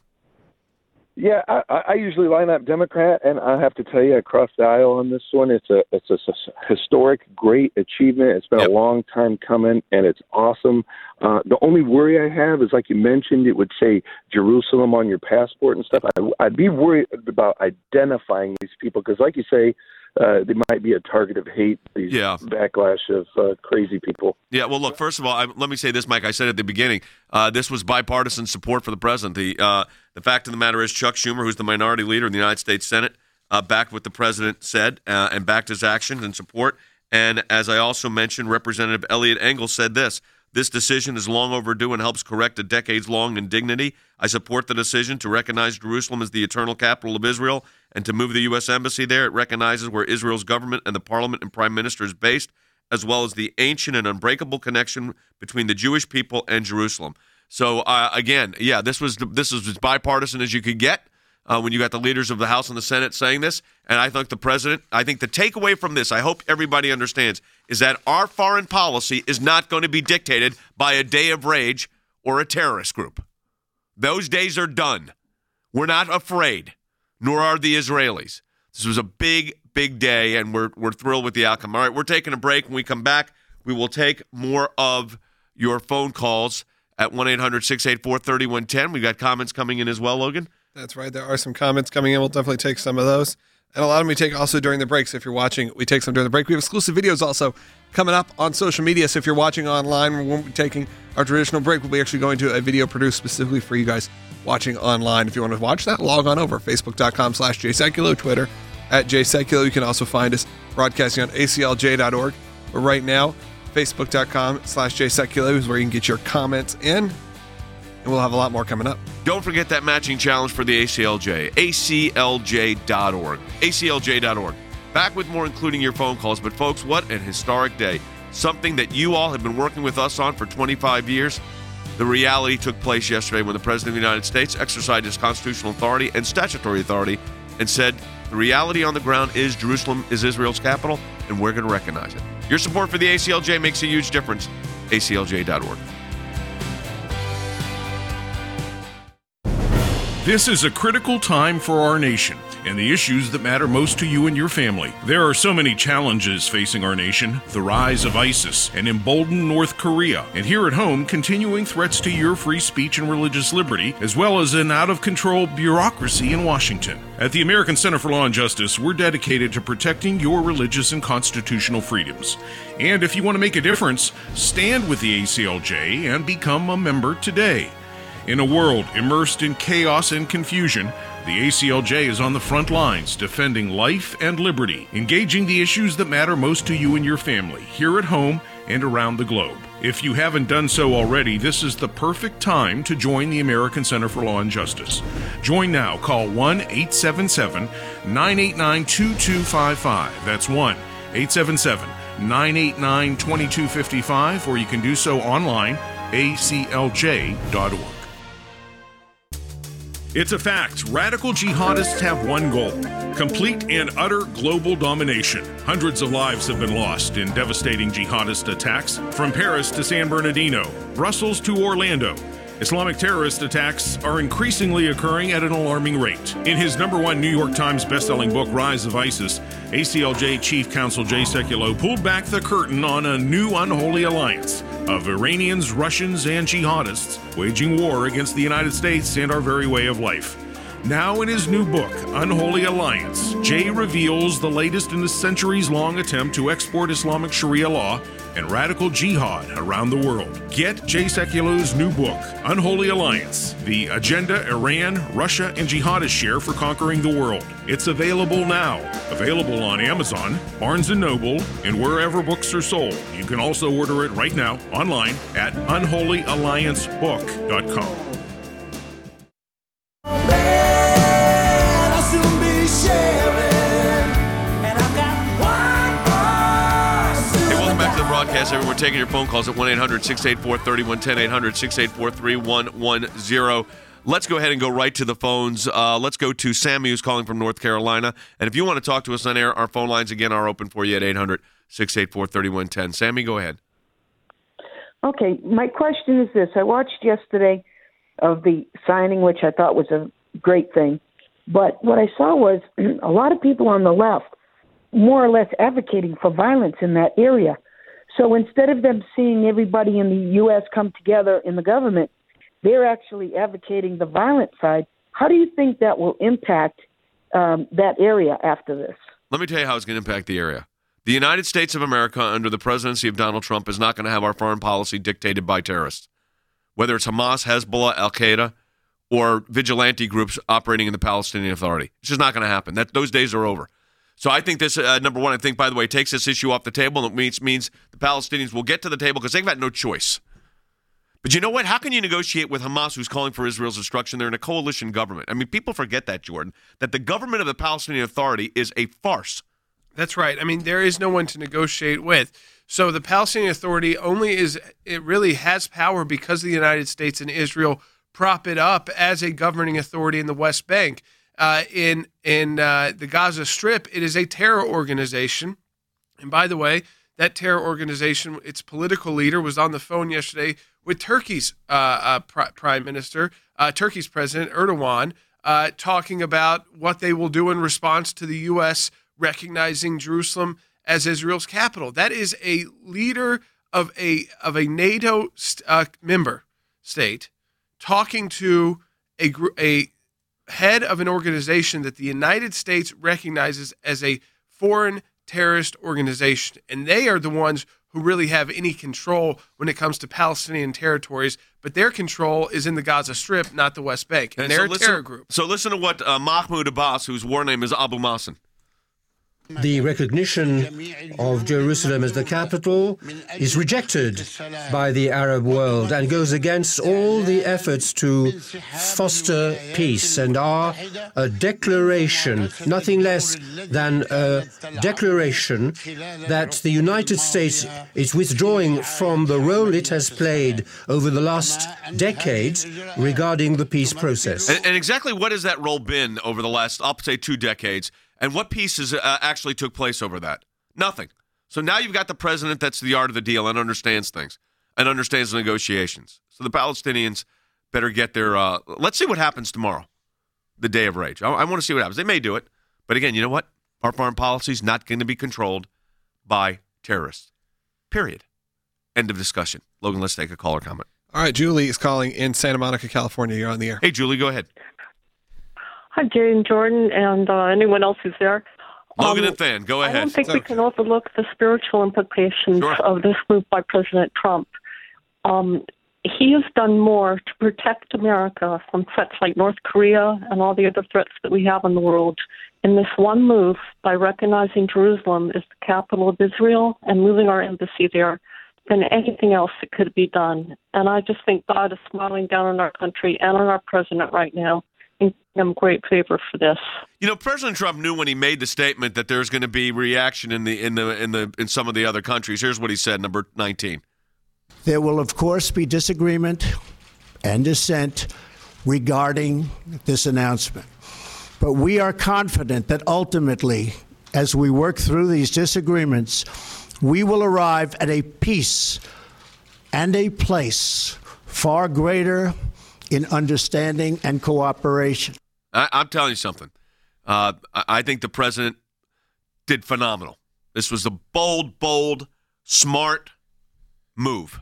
Yeah, I, I usually line up Democrat, and I have to tell you, across the aisle on this one, it's a it's a historic, great achievement. It's been yep. a long time coming, and it's awesome. Uh, the only worry I have is, like you mentioned, it would say Jerusalem on your passport and stuff. I, I'd be worried about identifying these people because, like you say, uh, they might be a target of hate, these yeah. backlash of uh, crazy people. Yeah, well, look, first of all, I, let me say this, Mike. I said at the beginning, uh, this was bipartisan support for the president. The uh, the fact of the matter is Chuck Schumer, who's the minority leader in the United States Senate, uh, backed what the president said uh, and backed his actions and support. And as I also mentioned, Representative Eliot Engel said this: this decision is long overdue and helps correct a decades-long indignity. I support the decision to recognize Jerusalem as the eternal capital of Israel and to move the U S Embassy there. It recognizes where Israel's government and the parliament and prime minister is based, as well as the ancient and unbreakable connection between the Jewish people and Jerusalem. So, uh, again, yeah, this was this was as bipartisan as you could get uh, when you got the leaders of the House and the Senate saying this. And I think the president, I think the takeaway from this, I hope everybody understands, is that our foreign policy is not going to be dictated by a day of rage or a terrorist group. Those days are done. We're not afraid, nor are the Israelis. This was a big, big day, and we're we're thrilled with the outcome. All right, we're taking a break. When we come back, we will take more of your phone calls at one eight hundred, six eight four, three one one zero. We've got comments coming in as well, Logan. That's right. There are some comments coming in. We'll definitely take some of those. And a lot of them we take also during the breaks. If you're watching, we take some during the break. We have exclusive videos also coming up on social media. So if you're watching online, we won't be taking our traditional break. We'll be actually going to a video produced specifically for you guys watching online. If you want to watch that, log on over. Facebook.com slash JSeculo, Twitter at JSeculo. You can also find us broadcasting on A C L J dot org. But right now, Facebook.com slash JSeculo is where you can get your comments in. And we'll have a lot more coming up. Don't forget that matching challenge for the A C L J, A C L J dot org, A C L J dot org. Back with more, including your phone calls. But, folks, what an historic day. Something that you all have been working with us on for twenty-five years. The reality took place yesterday when the President of the United States exercised his constitutional authority and statutory authority and said the reality on the ground is Jerusalem is Israel's capital, and we're going to recognize it. Your support for the A C L J makes a huge difference. A C L J dot org. This is a critical time for our nation and the issues that matter most to you and your family. There are so many challenges facing our nation: the rise of ISIS, an emboldened North Korea, and here at home, continuing threats to your free speech and religious liberty, as well as an out-of-control bureaucracy in Washington. At the American Center for Law and Justice, we're dedicated to protecting your religious and constitutional freedoms. And if you want to make a difference, stand with the A C L J and become a member today. In a world immersed in chaos and confusion, the A C L J is on the front lines defending life and liberty, engaging the issues that matter most to you and your family, here at home and around the globe. If you haven't done so already, this is the perfect time to join the American Center for Law and Justice. Join now. Call one eight seven seven, nine eight nine, two two five five. That's one eight seven seven, nine eight nine, two two five five, or you can do so online, a c l j dot org. It's a fact. Radical jihadists have one goal: complete and utter global domination. Hundreds of lives have been lost in devastating jihadist attacks, from Paris to San Bernardino, Brussels to Orlando. Islamic terrorist attacks are increasingly occurring at an alarming rate. In his number one New York Times bestselling book, Rise of ISIS, A C L J Chief Counsel Jay Sekulow pulled back the curtain on a new unholy alliance of Iranians, Russians, and jihadists waging war against the United States and our very way of life. Now in his new book, Unholy Alliance, Jay reveals the latest in a centuries-long attempt to export Islamic Sharia law and radical jihad around the world. Get Jay Sekulow's new book, Unholy Alliance, The Agenda Iran, Russia, and Jihadists Share for Conquering the World. It's available now. Available on Amazon, Barnes and Noble, and wherever books are sold. You can also order it right now online at unholy alliance book dot com. Broadcast. Everyone, we're taking your phone calls at one eight hundred, six eight four, three one one zero, eight hundred, six eight four, three one one zero. Let's go ahead and go right to the phones. Uh, let's go to Sammy, who's calling from North Carolina. And if you want to talk to us on air, our phone lines, again, are open for you at eight hundred, six eight four, three one one zero. Sammy, go ahead. Okay, my question is this. I watched yesterday of the signing, which I thought was a great thing. But what I saw was a lot of people on the left more or less advocating for violence in that area. So instead of them seeing everybody in the U S come together in the government, they're actually advocating the violent side. How do you think that will impact um, that area after this? Let me tell you how it's going to impact the area. The United States of America, under the presidency of Donald Trump, is not going to have our foreign policy dictated by terrorists, whether it's Hamas, Hezbollah, Al-Qaeda, or vigilante groups operating in the Palestinian Authority. It's just not going to happen. That those days are over. So I think this, uh, number one, I think, by the way, takes this issue off the table, and it means, means the Palestinians will get to the table because they've got no choice. But you know what? How can you negotiate with Hamas, who's calling for Israel's destruction? They're in a coalition government. I mean, people forget that, Jordan, that the government of the Palestinian Authority is a farce. That's right. I mean, there is no one to negotiate with. So the Palestinian Authority only is, it really has power because the United States and Israel prop it up as a governing authority in the West Bank. Uh, in in uh, the Gaza Strip, it is a terror organization. And by the way, that terror organization, its political leader, was on the phone yesterday with Turkey's uh, uh, pr- prime minister, uh, Turkey's president, Erdogan, uh, talking about what they will do in response to the U S recognizing Jerusalem as Israel's capital. That is a leader of a of a NATO st- uh, member state talking to a gr- a head of an organization that the United States recognizes as a foreign terrorist organization. And they are the ones who really have any control when it comes to Palestinian territories. But their control is in the Gaza Strip, not the West Bank. And, and they're so a listen, terror group. So listen to what uh, Mahmoud Abbas, whose war name is Abu Mazen. The recognition of Jerusalem as the capital is rejected by the Arab world and goes against all the efforts to foster peace, and are a declaration, nothing less than a declaration that the United States is withdrawing from the role it has played over the last decades regarding the peace process. And, and exactly what has that role been over the last, I'll say, two decades? And what pieces uh, actually took place over that? Nothing. So now you've got the president that's the art of the deal and understands things and understands the negotiations. So the Palestinians better get their uh, – let's see what happens tomorrow. the day of rage. I, I want to see what happens. They may do it. But again, you know what? Our foreign policy is not going to be controlled by terrorists. Period. End of discussion. Logan, let's take a call or comment. All right, Julie is calling in Santa Monica, California. You're on the air. Hey, Julie, go ahead. Hi, Jay and Jordan, and uh, anyone else who's there. Logan um, and Than, go ahead. I don't think we can overlook the spiritual implications Sure. of this move by President Trump. Um, he has done more to protect America from threats like North Korea and all the other threats that we have in the world in this one move by recognizing Jerusalem as the capital of Israel and moving our embassy there than anything else that could be done. And I just think God is smiling down on our country and on our president right now and giving him great favor for this. You know, President Trump knew when he made the statement that there's going to be reaction in the in the in the in some of the other countries. Here's what he said, number nineteen. There will, of course, be disagreement and dissent regarding this announcement. But we are confident that ultimately, as we work through these disagreements, we will arrive at a peace and a place far greater in understanding and cooperation. I, I'm telling you something. Uh, I, I think the president did phenomenal. This was a bold, bold, smart move.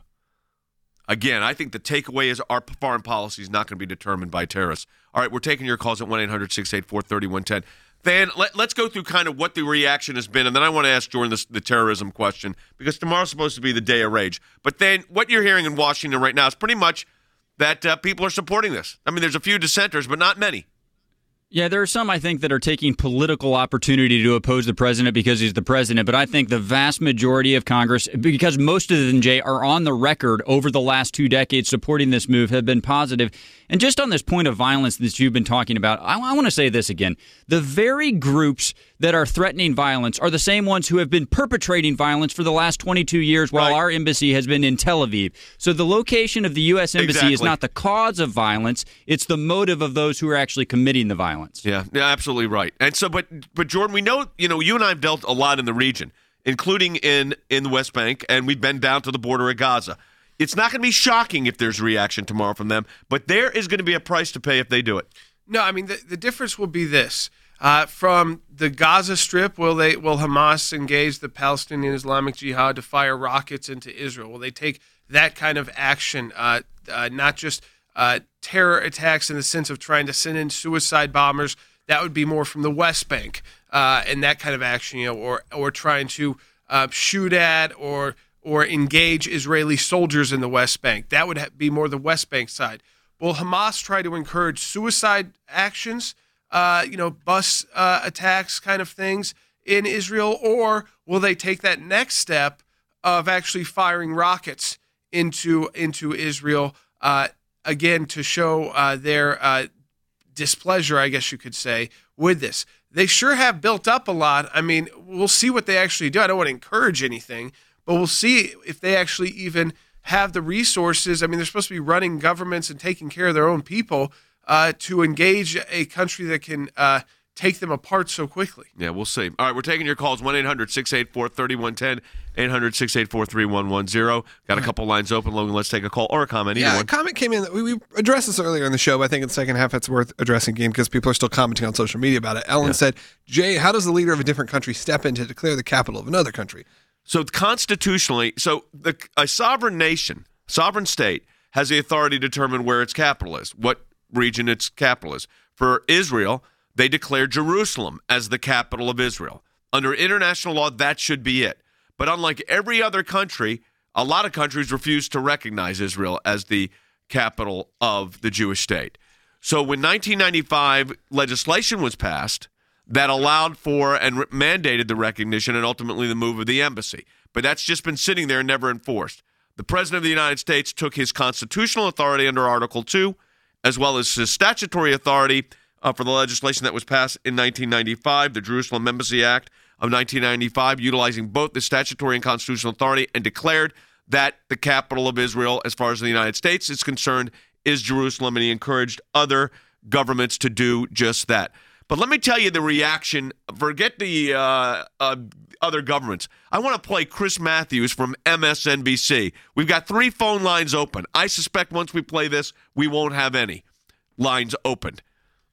Again, I think the takeaway is our foreign policy is not going to be determined by terrorists. All right, we're taking your calls at one eight hundred six eight four three one one zero. Van, let, let's go through kind of what the reaction has been, and then I want to ask Jordan this, the terrorism question, because tomorrow's supposed to be the day of rage. But then what you're hearing in Washington right now is pretty much that uh, people are supporting this. I mean, there's a few dissenters, but not many. Yeah, there are some, I think, that are taking political opportunity to oppose the president because he's the president. But I think the vast majority of Congress, because most of them, Jay, are on the record over the last two decades supporting this move, have been positive. And just on this point of violence that you've been talking about, I, I want to say this again. The very groups that are threatening violence are the same ones who have been perpetrating violence for the last twenty-two years while right. our embassy has been in Tel Aviv. So the location of the U S embassy exactly. is not the cause of violence. It's the motive of those who are actually committing the violence. Yeah, yeah, absolutely right. And so, but but Jordan, we know, you know, you and I have dealt a lot in the region, including in, in the West Bank, and we've been down to the border of Gaza. It's not going to be shocking if there's reaction tomorrow from them, but there is going to be a price to pay if they do it. No, I mean, the, the difference will be this. Uh, from the Gaza Strip, will they will Hamas engage the Palestinian Islamic Jihad to fire rockets into Israel? Will they take that kind of action, uh, uh, not just uh, terror attacks in the sense of trying to send in suicide bombers? That would be more from the West Bank uh, and that kind of action, you know, or or trying to uh, shoot at or or engage Israeli soldiers in the West Bank. That would ha- be more the West Bank side. Will Hamas try to encourage suicide actions, uh, you know, bus uh, attacks kind of things in Israel, or will they take that next step of actually firing rockets into into Israel, uh, again, to show uh, their uh, displeasure, I guess you could say, with this? They sure have built up a lot. I mean, we'll see what they actually do. I don't want to encourage anything, but we'll see if they actually even have the resources. I mean, they're supposed to be running governments and taking care of their own people uh, to engage a country that can uh, take them apart so quickly. Yeah, we'll see. All right, we're taking your calls, one eight hundred six eight four three one one zero, eight hundred six eight four three one one zero. Got a couple lines open, Logan. Let's take a call or a comment. Either yeah, one. a comment came in. We, we addressed this earlier in the show, but I think in the second half it's worth addressing again because people are still commenting on social media about it. Ellen Yeah. said, Jay, how does the leader of a different country step in to declare the capital of another country? So constitutionally, so the, a sovereign nation, sovereign state, has the authority to determine where its capital is, what region its capital is. For Israel, they declare Jerusalem as the capital of Israel. Under international law, that should be it. But unlike every other country, a lot of countries refuse to recognize Israel as the capital of the Jewish state. So when nineteen ninety-five legislation was passed, that allowed for and re- mandated the recognition and ultimately the move of the embassy. But that's just been sitting there and never enforced. The President of the United States took his constitutional authority under Article two, as well as his statutory authority uh, for the legislation that was passed in nineteen ninety-five, the Jerusalem Embassy Act of nineteen ninety-five, utilizing both the statutory and constitutional authority, and declared that the capital of Israel, as far as the United States is concerned, is Jerusalem, and he encouraged other governments to do just that. But let me tell you the reaction. Forget the uh, uh, other governments. I want to play Chris Matthews from M S N B C. We've got three phone lines open. I suspect once we play this, we won't have any lines opened.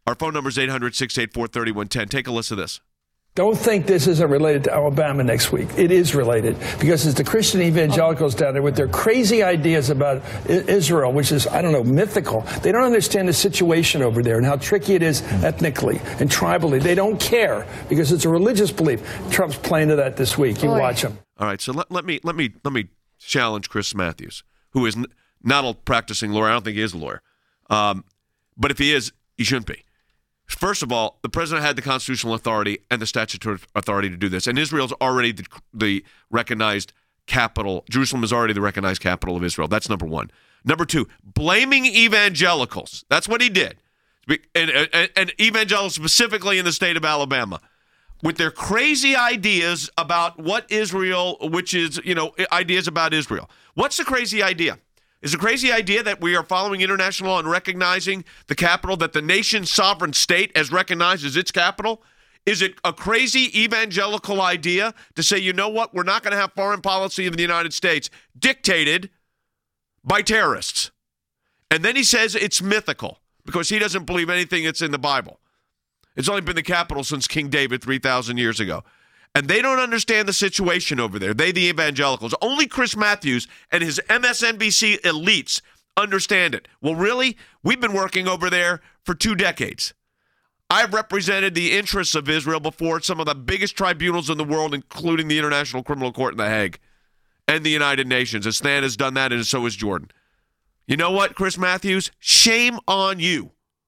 Our phone number is eight hundred, six eight four, three one one zero. Take a listen to this. Don't think this isn't related to Alabama next week. It is related because it's the Christian evangelicals down there with their crazy ideas about Israel, which is, I don't know, mythical. They don't understand the situation over there and how tricky it is ethnically and tribally. They don't care because it's a religious belief. Trump's playing to that this week. You Boy. watch him. All right, so let, let me let me let me challenge Chris Matthews, who is n- not a practicing lawyer. I don't think he is a lawyer, um, but if he is, he shouldn't be. First of all, the president had the constitutional authority and the statutory authority to do this. And Israel's already the, the recognized capital. Jerusalem is already the recognized capital of Israel. That's number one. Number two, blaming evangelicals. That's what he did. And, and, and evangelicals specifically in the state of Alabama with their crazy ideas about what Israel, which is, you know, ideas about Israel. What's the crazy idea? Is the crazy idea that we are following international law and recognizing the capital that the nation's sovereign state has recognized as its capital? Is it a crazy evangelical idea to say, you know what, we're not going to have foreign policy in the United States dictated by terrorists? And then he says it's mythical because he doesn't believe anything that's in the Bible. It's only been the capital since King David three thousand years ago. And they don't understand the situation over there. They, the evangelicals. Only Chris Matthews and his M S N B C elites understand it. Well, really? We've been working over there for two decades. I've represented the interests of Israel before some of the biggest tribunals in the world, including the International Criminal Court in The Hague and the United Nations. And Stan has done that, and so has Jordan. You know what, Chris Matthews? Shame on you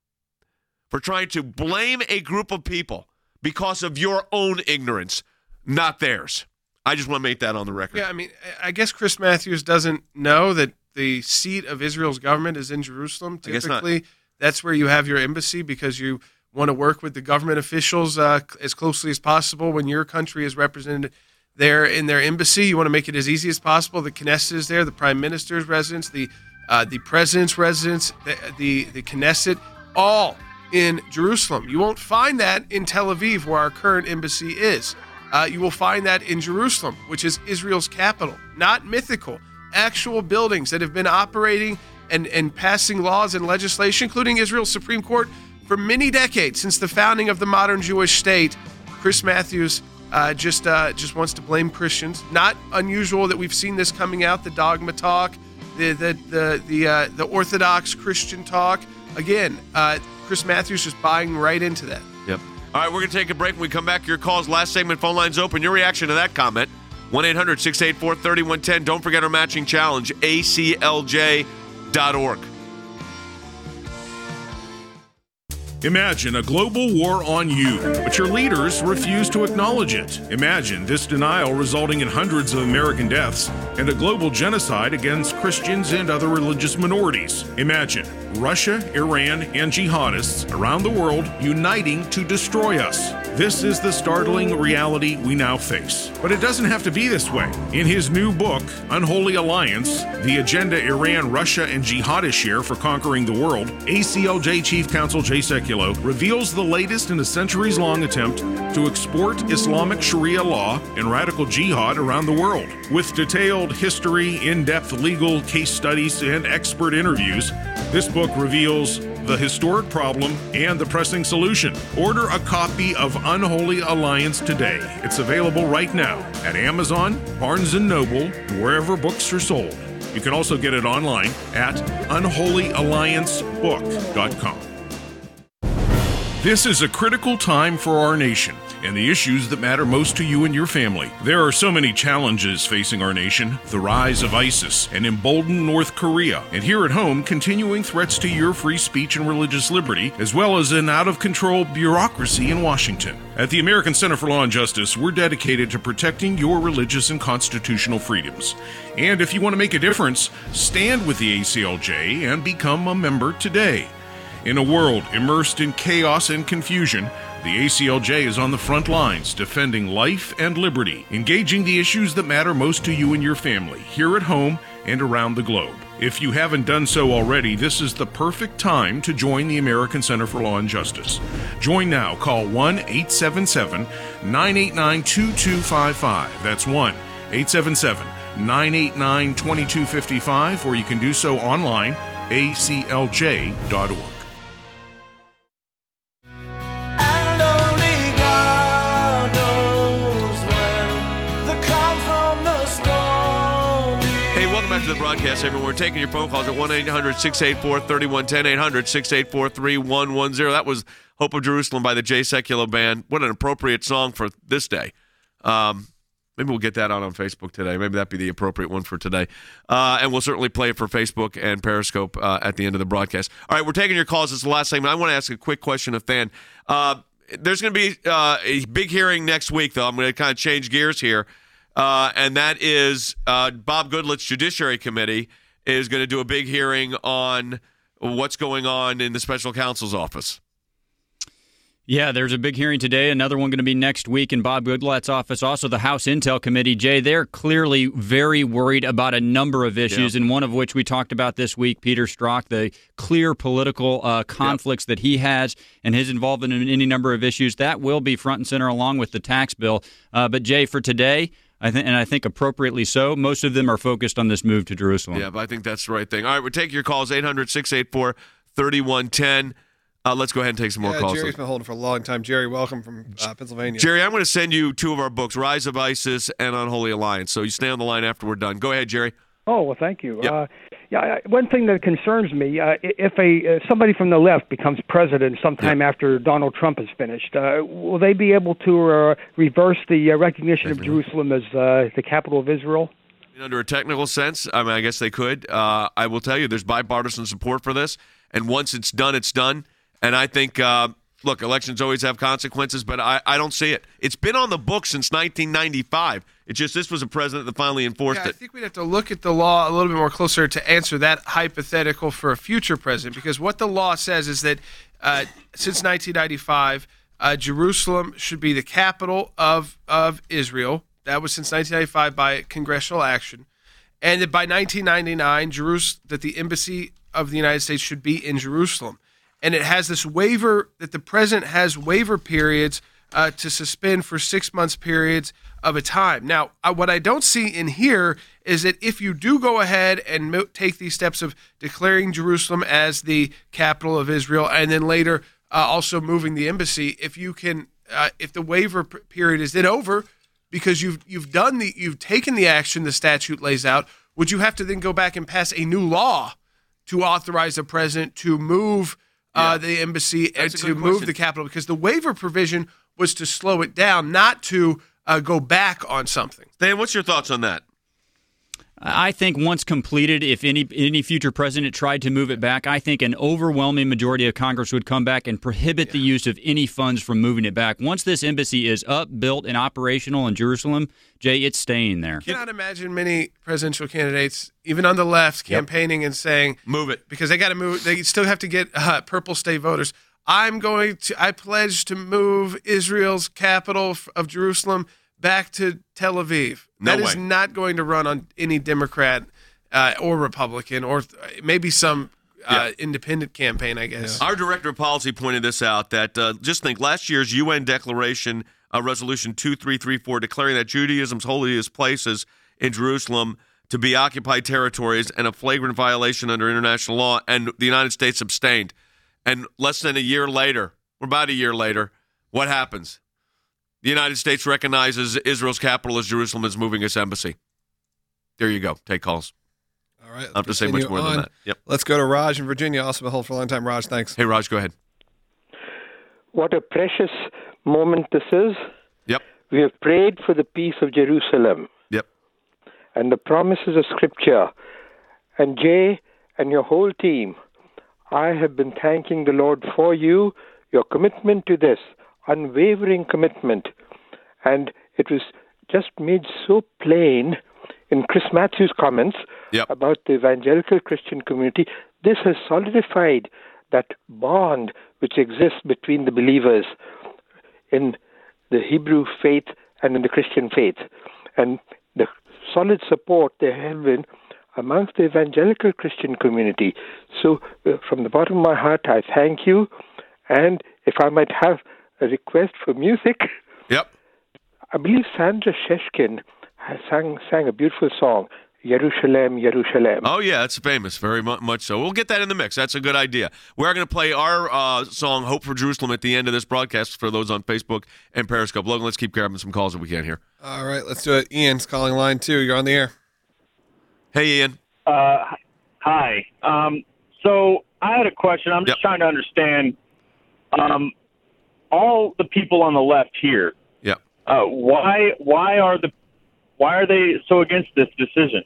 for trying to blame a group of people because of your own ignorance. Not theirs. I just want to make that on the record. Yeah, I mean, I guess Chris Matthews doesn't know that the seat of Israel's government is in Jerusalem. I guess not. Typically, that's where you have your embassy because you want to work with the government officials uh, as closely as possible when your country is represented there in their embassy. You want to make it as easy as possible. The Knesset is there, the prime minister's residence, the uh, the president's residence, the, the, the Knesset, all in Jerusalem. You won't find that in Tel Aviv, where our current embassy is. Uh, you will find that in Jerusalem, which is Israel's capital, not mythical, actual buildings that have been operating and, and passing laws and legislation, including Israel's Supreme Court, for many decades, since the founding of the modern Jewish state. Chris Matthews uh, just uh, just wants to blame Christians. Not unusual that we've seen this coming out, the dogma talk, the the the the, uh, the Orthodox Christian talk. Again, uh, Chris Matthews just buying right into that. Yep. All right, we're going to take a break. When we come back, your calls, last segment, phone lines open. Your reaction to that comment, one eight hundred, six eight four, three one one zero. Don't forget our matching challenge, A C L J dot org. Imagine a global war on you, but your leaders refuse to acknowledge it. Imagine this denial resulting in hundreds of American deaths and a global genocide against Christians and other religious minorities. Imagine Russia, Iran, and jihadists around the world uniting to destroy us. This is the startling reality we now face. But it doesn't have to be this way. In his new book, Unholy Alliance, The Agenda Iran, Russia, and Jihadists Share for Conquering the World, A C L J Chief Counsel Jay Sekulow reveals the latest in a centuries-long attempt to export Islamic Sharia law and radical jihad around the world. With detailed history, in-depth legal case studies, and expert interviews, this book reveals the historic problem and the pressing solution. Order a copy of Unholy Alliance today. It's available right now at Amazon, Barnes and Noble, and wherever books are sold. You can also get it online at unholy alliance book dot com. This is a critical time for our nation and the issues that matter most to you and your family. There are so many challenges facing our nation: the rise of ISIS, an emboldened North Korea, and here at home, continuing threats to your free speech and religious liberty, as well as an out-of-control bureaucracy in Washington. At the American Center for Law and Justice, we're dedicated to protecting your religious and constitutional freedoms. And if you want to make a difference, stand with the A C L J and become a member today. In a world immersed in chaos and confusion, the A C L J is on the front lines, defending life and liberty, engaging the issues that matter most to you and your family, here at home and around the globe. If you haven't done so already, this is the perfect time to join the American Center for Law and Justice. Join now. Call one eight seven seven, nine eight nine, two two five five. That's one eight seven seven, nine eight nine, two two five five, or you can do so online, A C L J dot org. back to the broadcast, everyone. We're taking your phone calls at one eight hundred six eight four three one one zero, eight hundred six eight four three one one zero. That was Hope of Jerusalem by the Jay Sekulow Band. What an appropriate song for this day. Um, maybe we'll get that out on Facebook today. Maybe that'd be the appropriate one for today. Uh, and we'll certainly play it for Facebook and Periscope uh, at the end of the broadcast. All right, we're taking your calls. This is the last segment. I want to ask a quick question of Than. Uh, there's going to be uh, a big hearing next week, though. I'm going to kind of change gears here. Uh, and that is uh, Bob Goodlatte Judiciary Committee is going to do a big hearing on what's going on in the special counsel's office. Yeah, there's a big hearing today. Another one going to be next week in Bob Goodlatte's office. Also, the House Intel Committee. Jay, they're clearly very worried about a number of issues, yep. and one of which we talked about this week, Peter Strzok, the clear political uh, conflicts yep. that he has and his involvement in any number of issues. That will be front and center along with the tax bill. Uh, but, Jay, for today, I think, and I think appropriately so, most of them are focused on this move to Jerusalem. Yeah, but I think that's the right thing. All right, we're taking your calls, eight hundred six eight four three one one zero. Uh, let's go ahead and take some more yeah, calls. Jerry's been holding for a long time. Jerry, welcome from uh, Pennsylvania. Jerry, I'm going to send you two of our books, Rise of ISIS and Unholy Alliance. So you stay on the line after we're done. Go ahead, Jerry. Oh, well, thank you. Yep. Uh, yeah, one thing that concerns me, uh, if a uh, somebody from the left becomes president sometime yep. after Donald Trump is finished, uh, will they be able to uh, reverse the uh, recognition of Jerusalem as uh, the capital of Israel? Under a technical sense, I mean, I guess they could. Uh, I will tell you, there's bipartisan support for this, and once it's done, it's done. And I think, uh, look, elections always have consequences, but I, I don't see it. It's been on the books since nineteen ninety-five. It's just this was a president that finally enforced yeah, it. I think we'd have to look at the law a little bit more closer to answer that hypothetical for a future president, because what the law says is that uh, since nineteen ninety-five, uh, Jerusalem should be the capital of, of Israel. That was since nineteen ninety-five by congressional action. And that by nineteen ninety-nine, Jerus- that the embassy of the United States should be in Jerusalem. And it has this waiver that the president has waiver periods uh, to suspend for six months periods of a time. Now, uh, what I don't see in here is that if you do go ahead and mo- take these steps of declaring Jerusalem as the capital of Israel, and then later uh, also moving the embassy, if you can, uh, if the waiver p- period is then over because you've you've done the you've taken the action the statute lays out, would you have to then go back and pass a new law to authorize the president to move? Uh, the embassy and to move question. the capital, because the waiver provision was to slow it down, not to uh, go back on something. Dan, what's your thoughts on that? I think once completed, if any any future president tried to move it back, I think an overwhelming majority of Congress would come back and prohibit yeah. the use of any funds from moving it back. Once this embassy is up, built, and operational in Jerusalem, Jay, it's staying there. I cannot imagine many presidential candidates, even on the left, campaigning yep. and saying, move it. Because they got to move. They still have to get uh, purple state voters. I'm going to, I pledge to move Israel's capital of Jerusalem back to Tel Aviv. No that way. is not going to run on any Democrat uh, or Republican or th- maybe some uh, yeah. independent campaign, I guess. Yeah. Our director of policy pointed this out, that uh, just think last year's U N declaration, uh, Resolution two three three four, declaring that Judaism's holiest places in Jerusalem to be occupied territories and a flagrant violation under international law, and the United States abstained. And less than a year later, or about a year later, what happens? The United States recognizes Israel's capital as Jerusalem is moving its embassy. There you go. Take calls. All right. I don't have to say much more on. than that. Yep. Let's go to Raj in Virginia. Also been holding for a long time. Raj, thanks. Hey, Raj, go ahead. What a precious moment this is. Yep. We have prayed for the peace of Jerusalem. Yep. And the promises of Scripture. And Jay and your whole team, I have been thanking the Lord for you, your commitment to this, unwavering commitment. And it was just made so plain in Chris Matthews' comments yep. about the evangelical Christian community. This has solidified that bond which exists between the believers in the Hebrew faith and in the Christian faith. And the solid support they have been amongst the evangelical Christian community. So uh, from the bottom of my heart, I thank you. And if I might have a request for music. Yep. I believe Sandra Sheshkin has sang, sang a beautiful song, Yerushalem, Yerushalem. Oh, yeah, it's famous, very much so. We'll get that in the mix. That's a good idea. We're going to play our uh, song, Hope for Jerusalem, at the end of this broadcast for those on Facebook and Periscope. Logan, let's keep grabbing some calls if we can here. All right, let's do it. Ian's calling line two. You're on the air. Hey, Ian. Uh, hi. Um, so I had a question. I'm just yep. trying to understand um, all the people on the left here. Yeah. Uh, why? Why are the? Why are they so against this decision?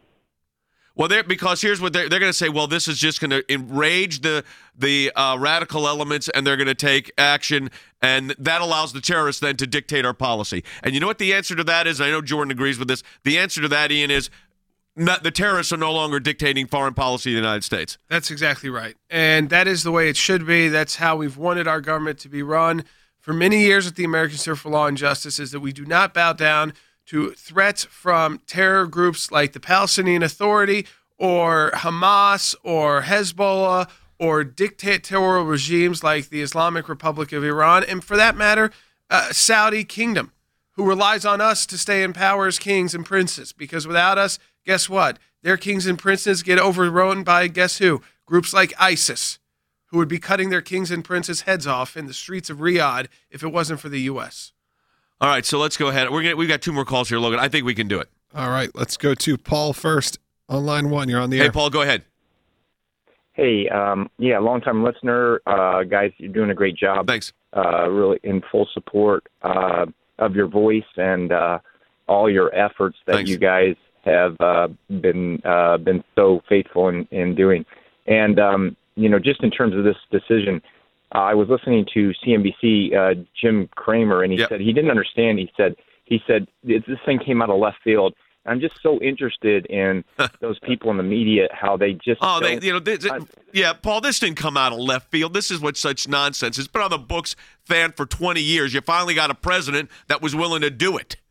Well, they're, because here's what they're, they're going to say. Well, this is just going to enrage the the uh, radical elements, and they're going to take action, and that allows the terrorists then to dictate our policy. And you know what the answer to that is? And I know Jordan agrees with this. The answer to that, Ian, is not, the terrorists are no longer dictating foreign policy of the United States. That's exactly right. And that is the way it should be. That's how we've wanted our government to be run for many years at the American Center for Law and Justice, is that we do not bow down to threats from terror groups like the Palestinian Authority or Hamas or Hezbollah or dictatorial regimes like the Islamic Republic of Iran, and for that matter, uh, Saudi Kingdom, who relies on us to stay in power as kings and princes. Because without us, guess what? Their kings and princes get overrun by, guess who? Groups like ISIS, who would be cutting their kings and princes' heads off in the streets of Riyadh if it wasn't for the U S. All right, so let's go ahead. We're gonna, we've got two more calls here, Logan. I think we can do it. All right, let's go to Paul first on line one. You're on the hey, air. Hey, Paul, go ahead. Hey, um, yeah, long-time listener. Uh, guys, you're doing a great job. Thanks. Uh, really in full support uh, of your voice and uh, all your efforts that Thanks. you guys have uh, been uh, been so faithful in, in doing. And, um, you know, just in terms of this decision, uh, I was listening to C N B C, uh, Jim Cramer, and he yep. said he didn't understand. He said, he said this thing came out of left field. I'm just so interested in those people in the media, how they just oh, they you know, they, they, yeah, Paul, this didn't come out of left field. This is what such nonsense. It's been on the books, fan, for twenty years. You finally got a president that was willing to do it.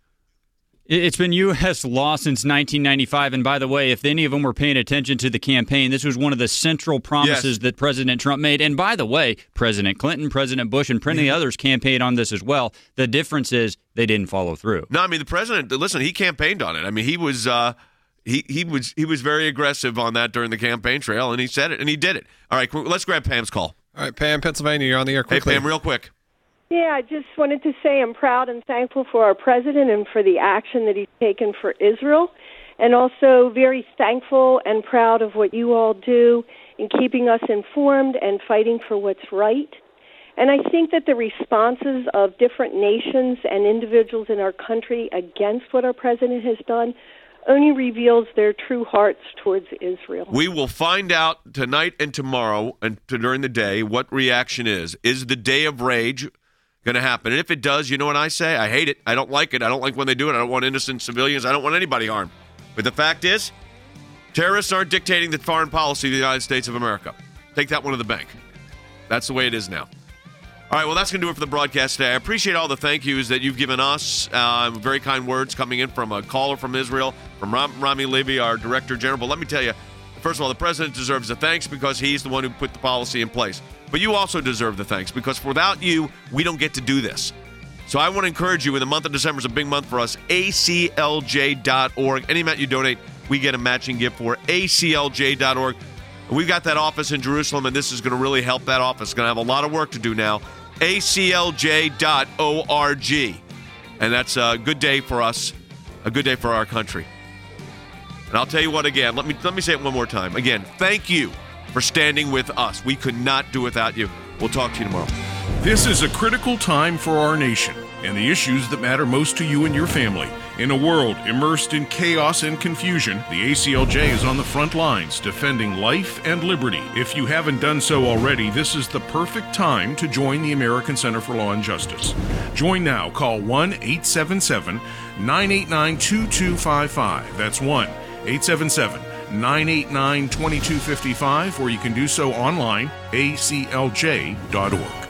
It's been U S law since nineteen ninety-five, and by the way, if any of them were paying attention to the campaign, this was one of the central promises yes. that President Trump made. And by the way, President Clinton, President Bush, and plenty mm-hmm. others campaigned on this as well. The difference is they didn't follow through. No, I mean the president. Listen, he campaigned on it. I mean he was uh, he he was he was very aggressive on that during the campaign trail, and he said it, and he did it. All right, let's grab Pam's call. All right, Pam, Pennsylvania, you're on the air quickly. Hey, Pam, real quick. Yeah, I just wanted to say I'm proud and thankful for our president and for the action that he's taken for Israel, and also very thankful and proud of what you all do in keeping us informed and fighting for what's right. And I think that the responses of different nations and individuals in our country against what our president has done only reveals their true hearts towards Israel. We will find out tonight and tomorrow and during the day what reaction is. Is the day of rage going to happen? And if it does, you know what I say? I hate it. I don't like it. I don't like when they do it. I don't want innocent civilians. I don't want anybody harmed. But the fact is, terrorists aren't dictating the foreign policy of the United States of America. Take that one to the bank. That's the way it is now. All right, well, that's going to do it for the broadcast today. I appreciate all the thank yous that you've given us. Uh, very kind words coming in from a caller from Israel, from Ram- Rami Levy, our Director General. But let me tell you, first of all, the president deserves the thanks because he's the one who put the policy in place. But you also deserve the thanks because without you, we don't get to do this. So I want to encourage you, in the month of December is a big month for us, A C L J dot org. Any amount you donate, we get a matching gift for A C L J dot org. We've got that office in Jerusalem, and this is going to really help that office. It's going to have a lot of work to do now. A C L J dot org. And that's a good day for us, a good day for our country. And I'll tell you what again, let me let me say it one more time. Again, thank you for standing with us. We could not do without you. We'll talk to you tomorrow. This is a critical time for our nation and the issues that matter most to you and your family. In a world immersed in chaos and confusion, the A C L J is on the front lines defending life and liberty. If you haven't done so already, this is the perfect time to join the American Center for Law and Justice. Join now. Call one eight seven seven, nine eight nine, two two five five. That's one eight seven seven, nine eight nine, two two five five, or you can do so online, A C L J dot org.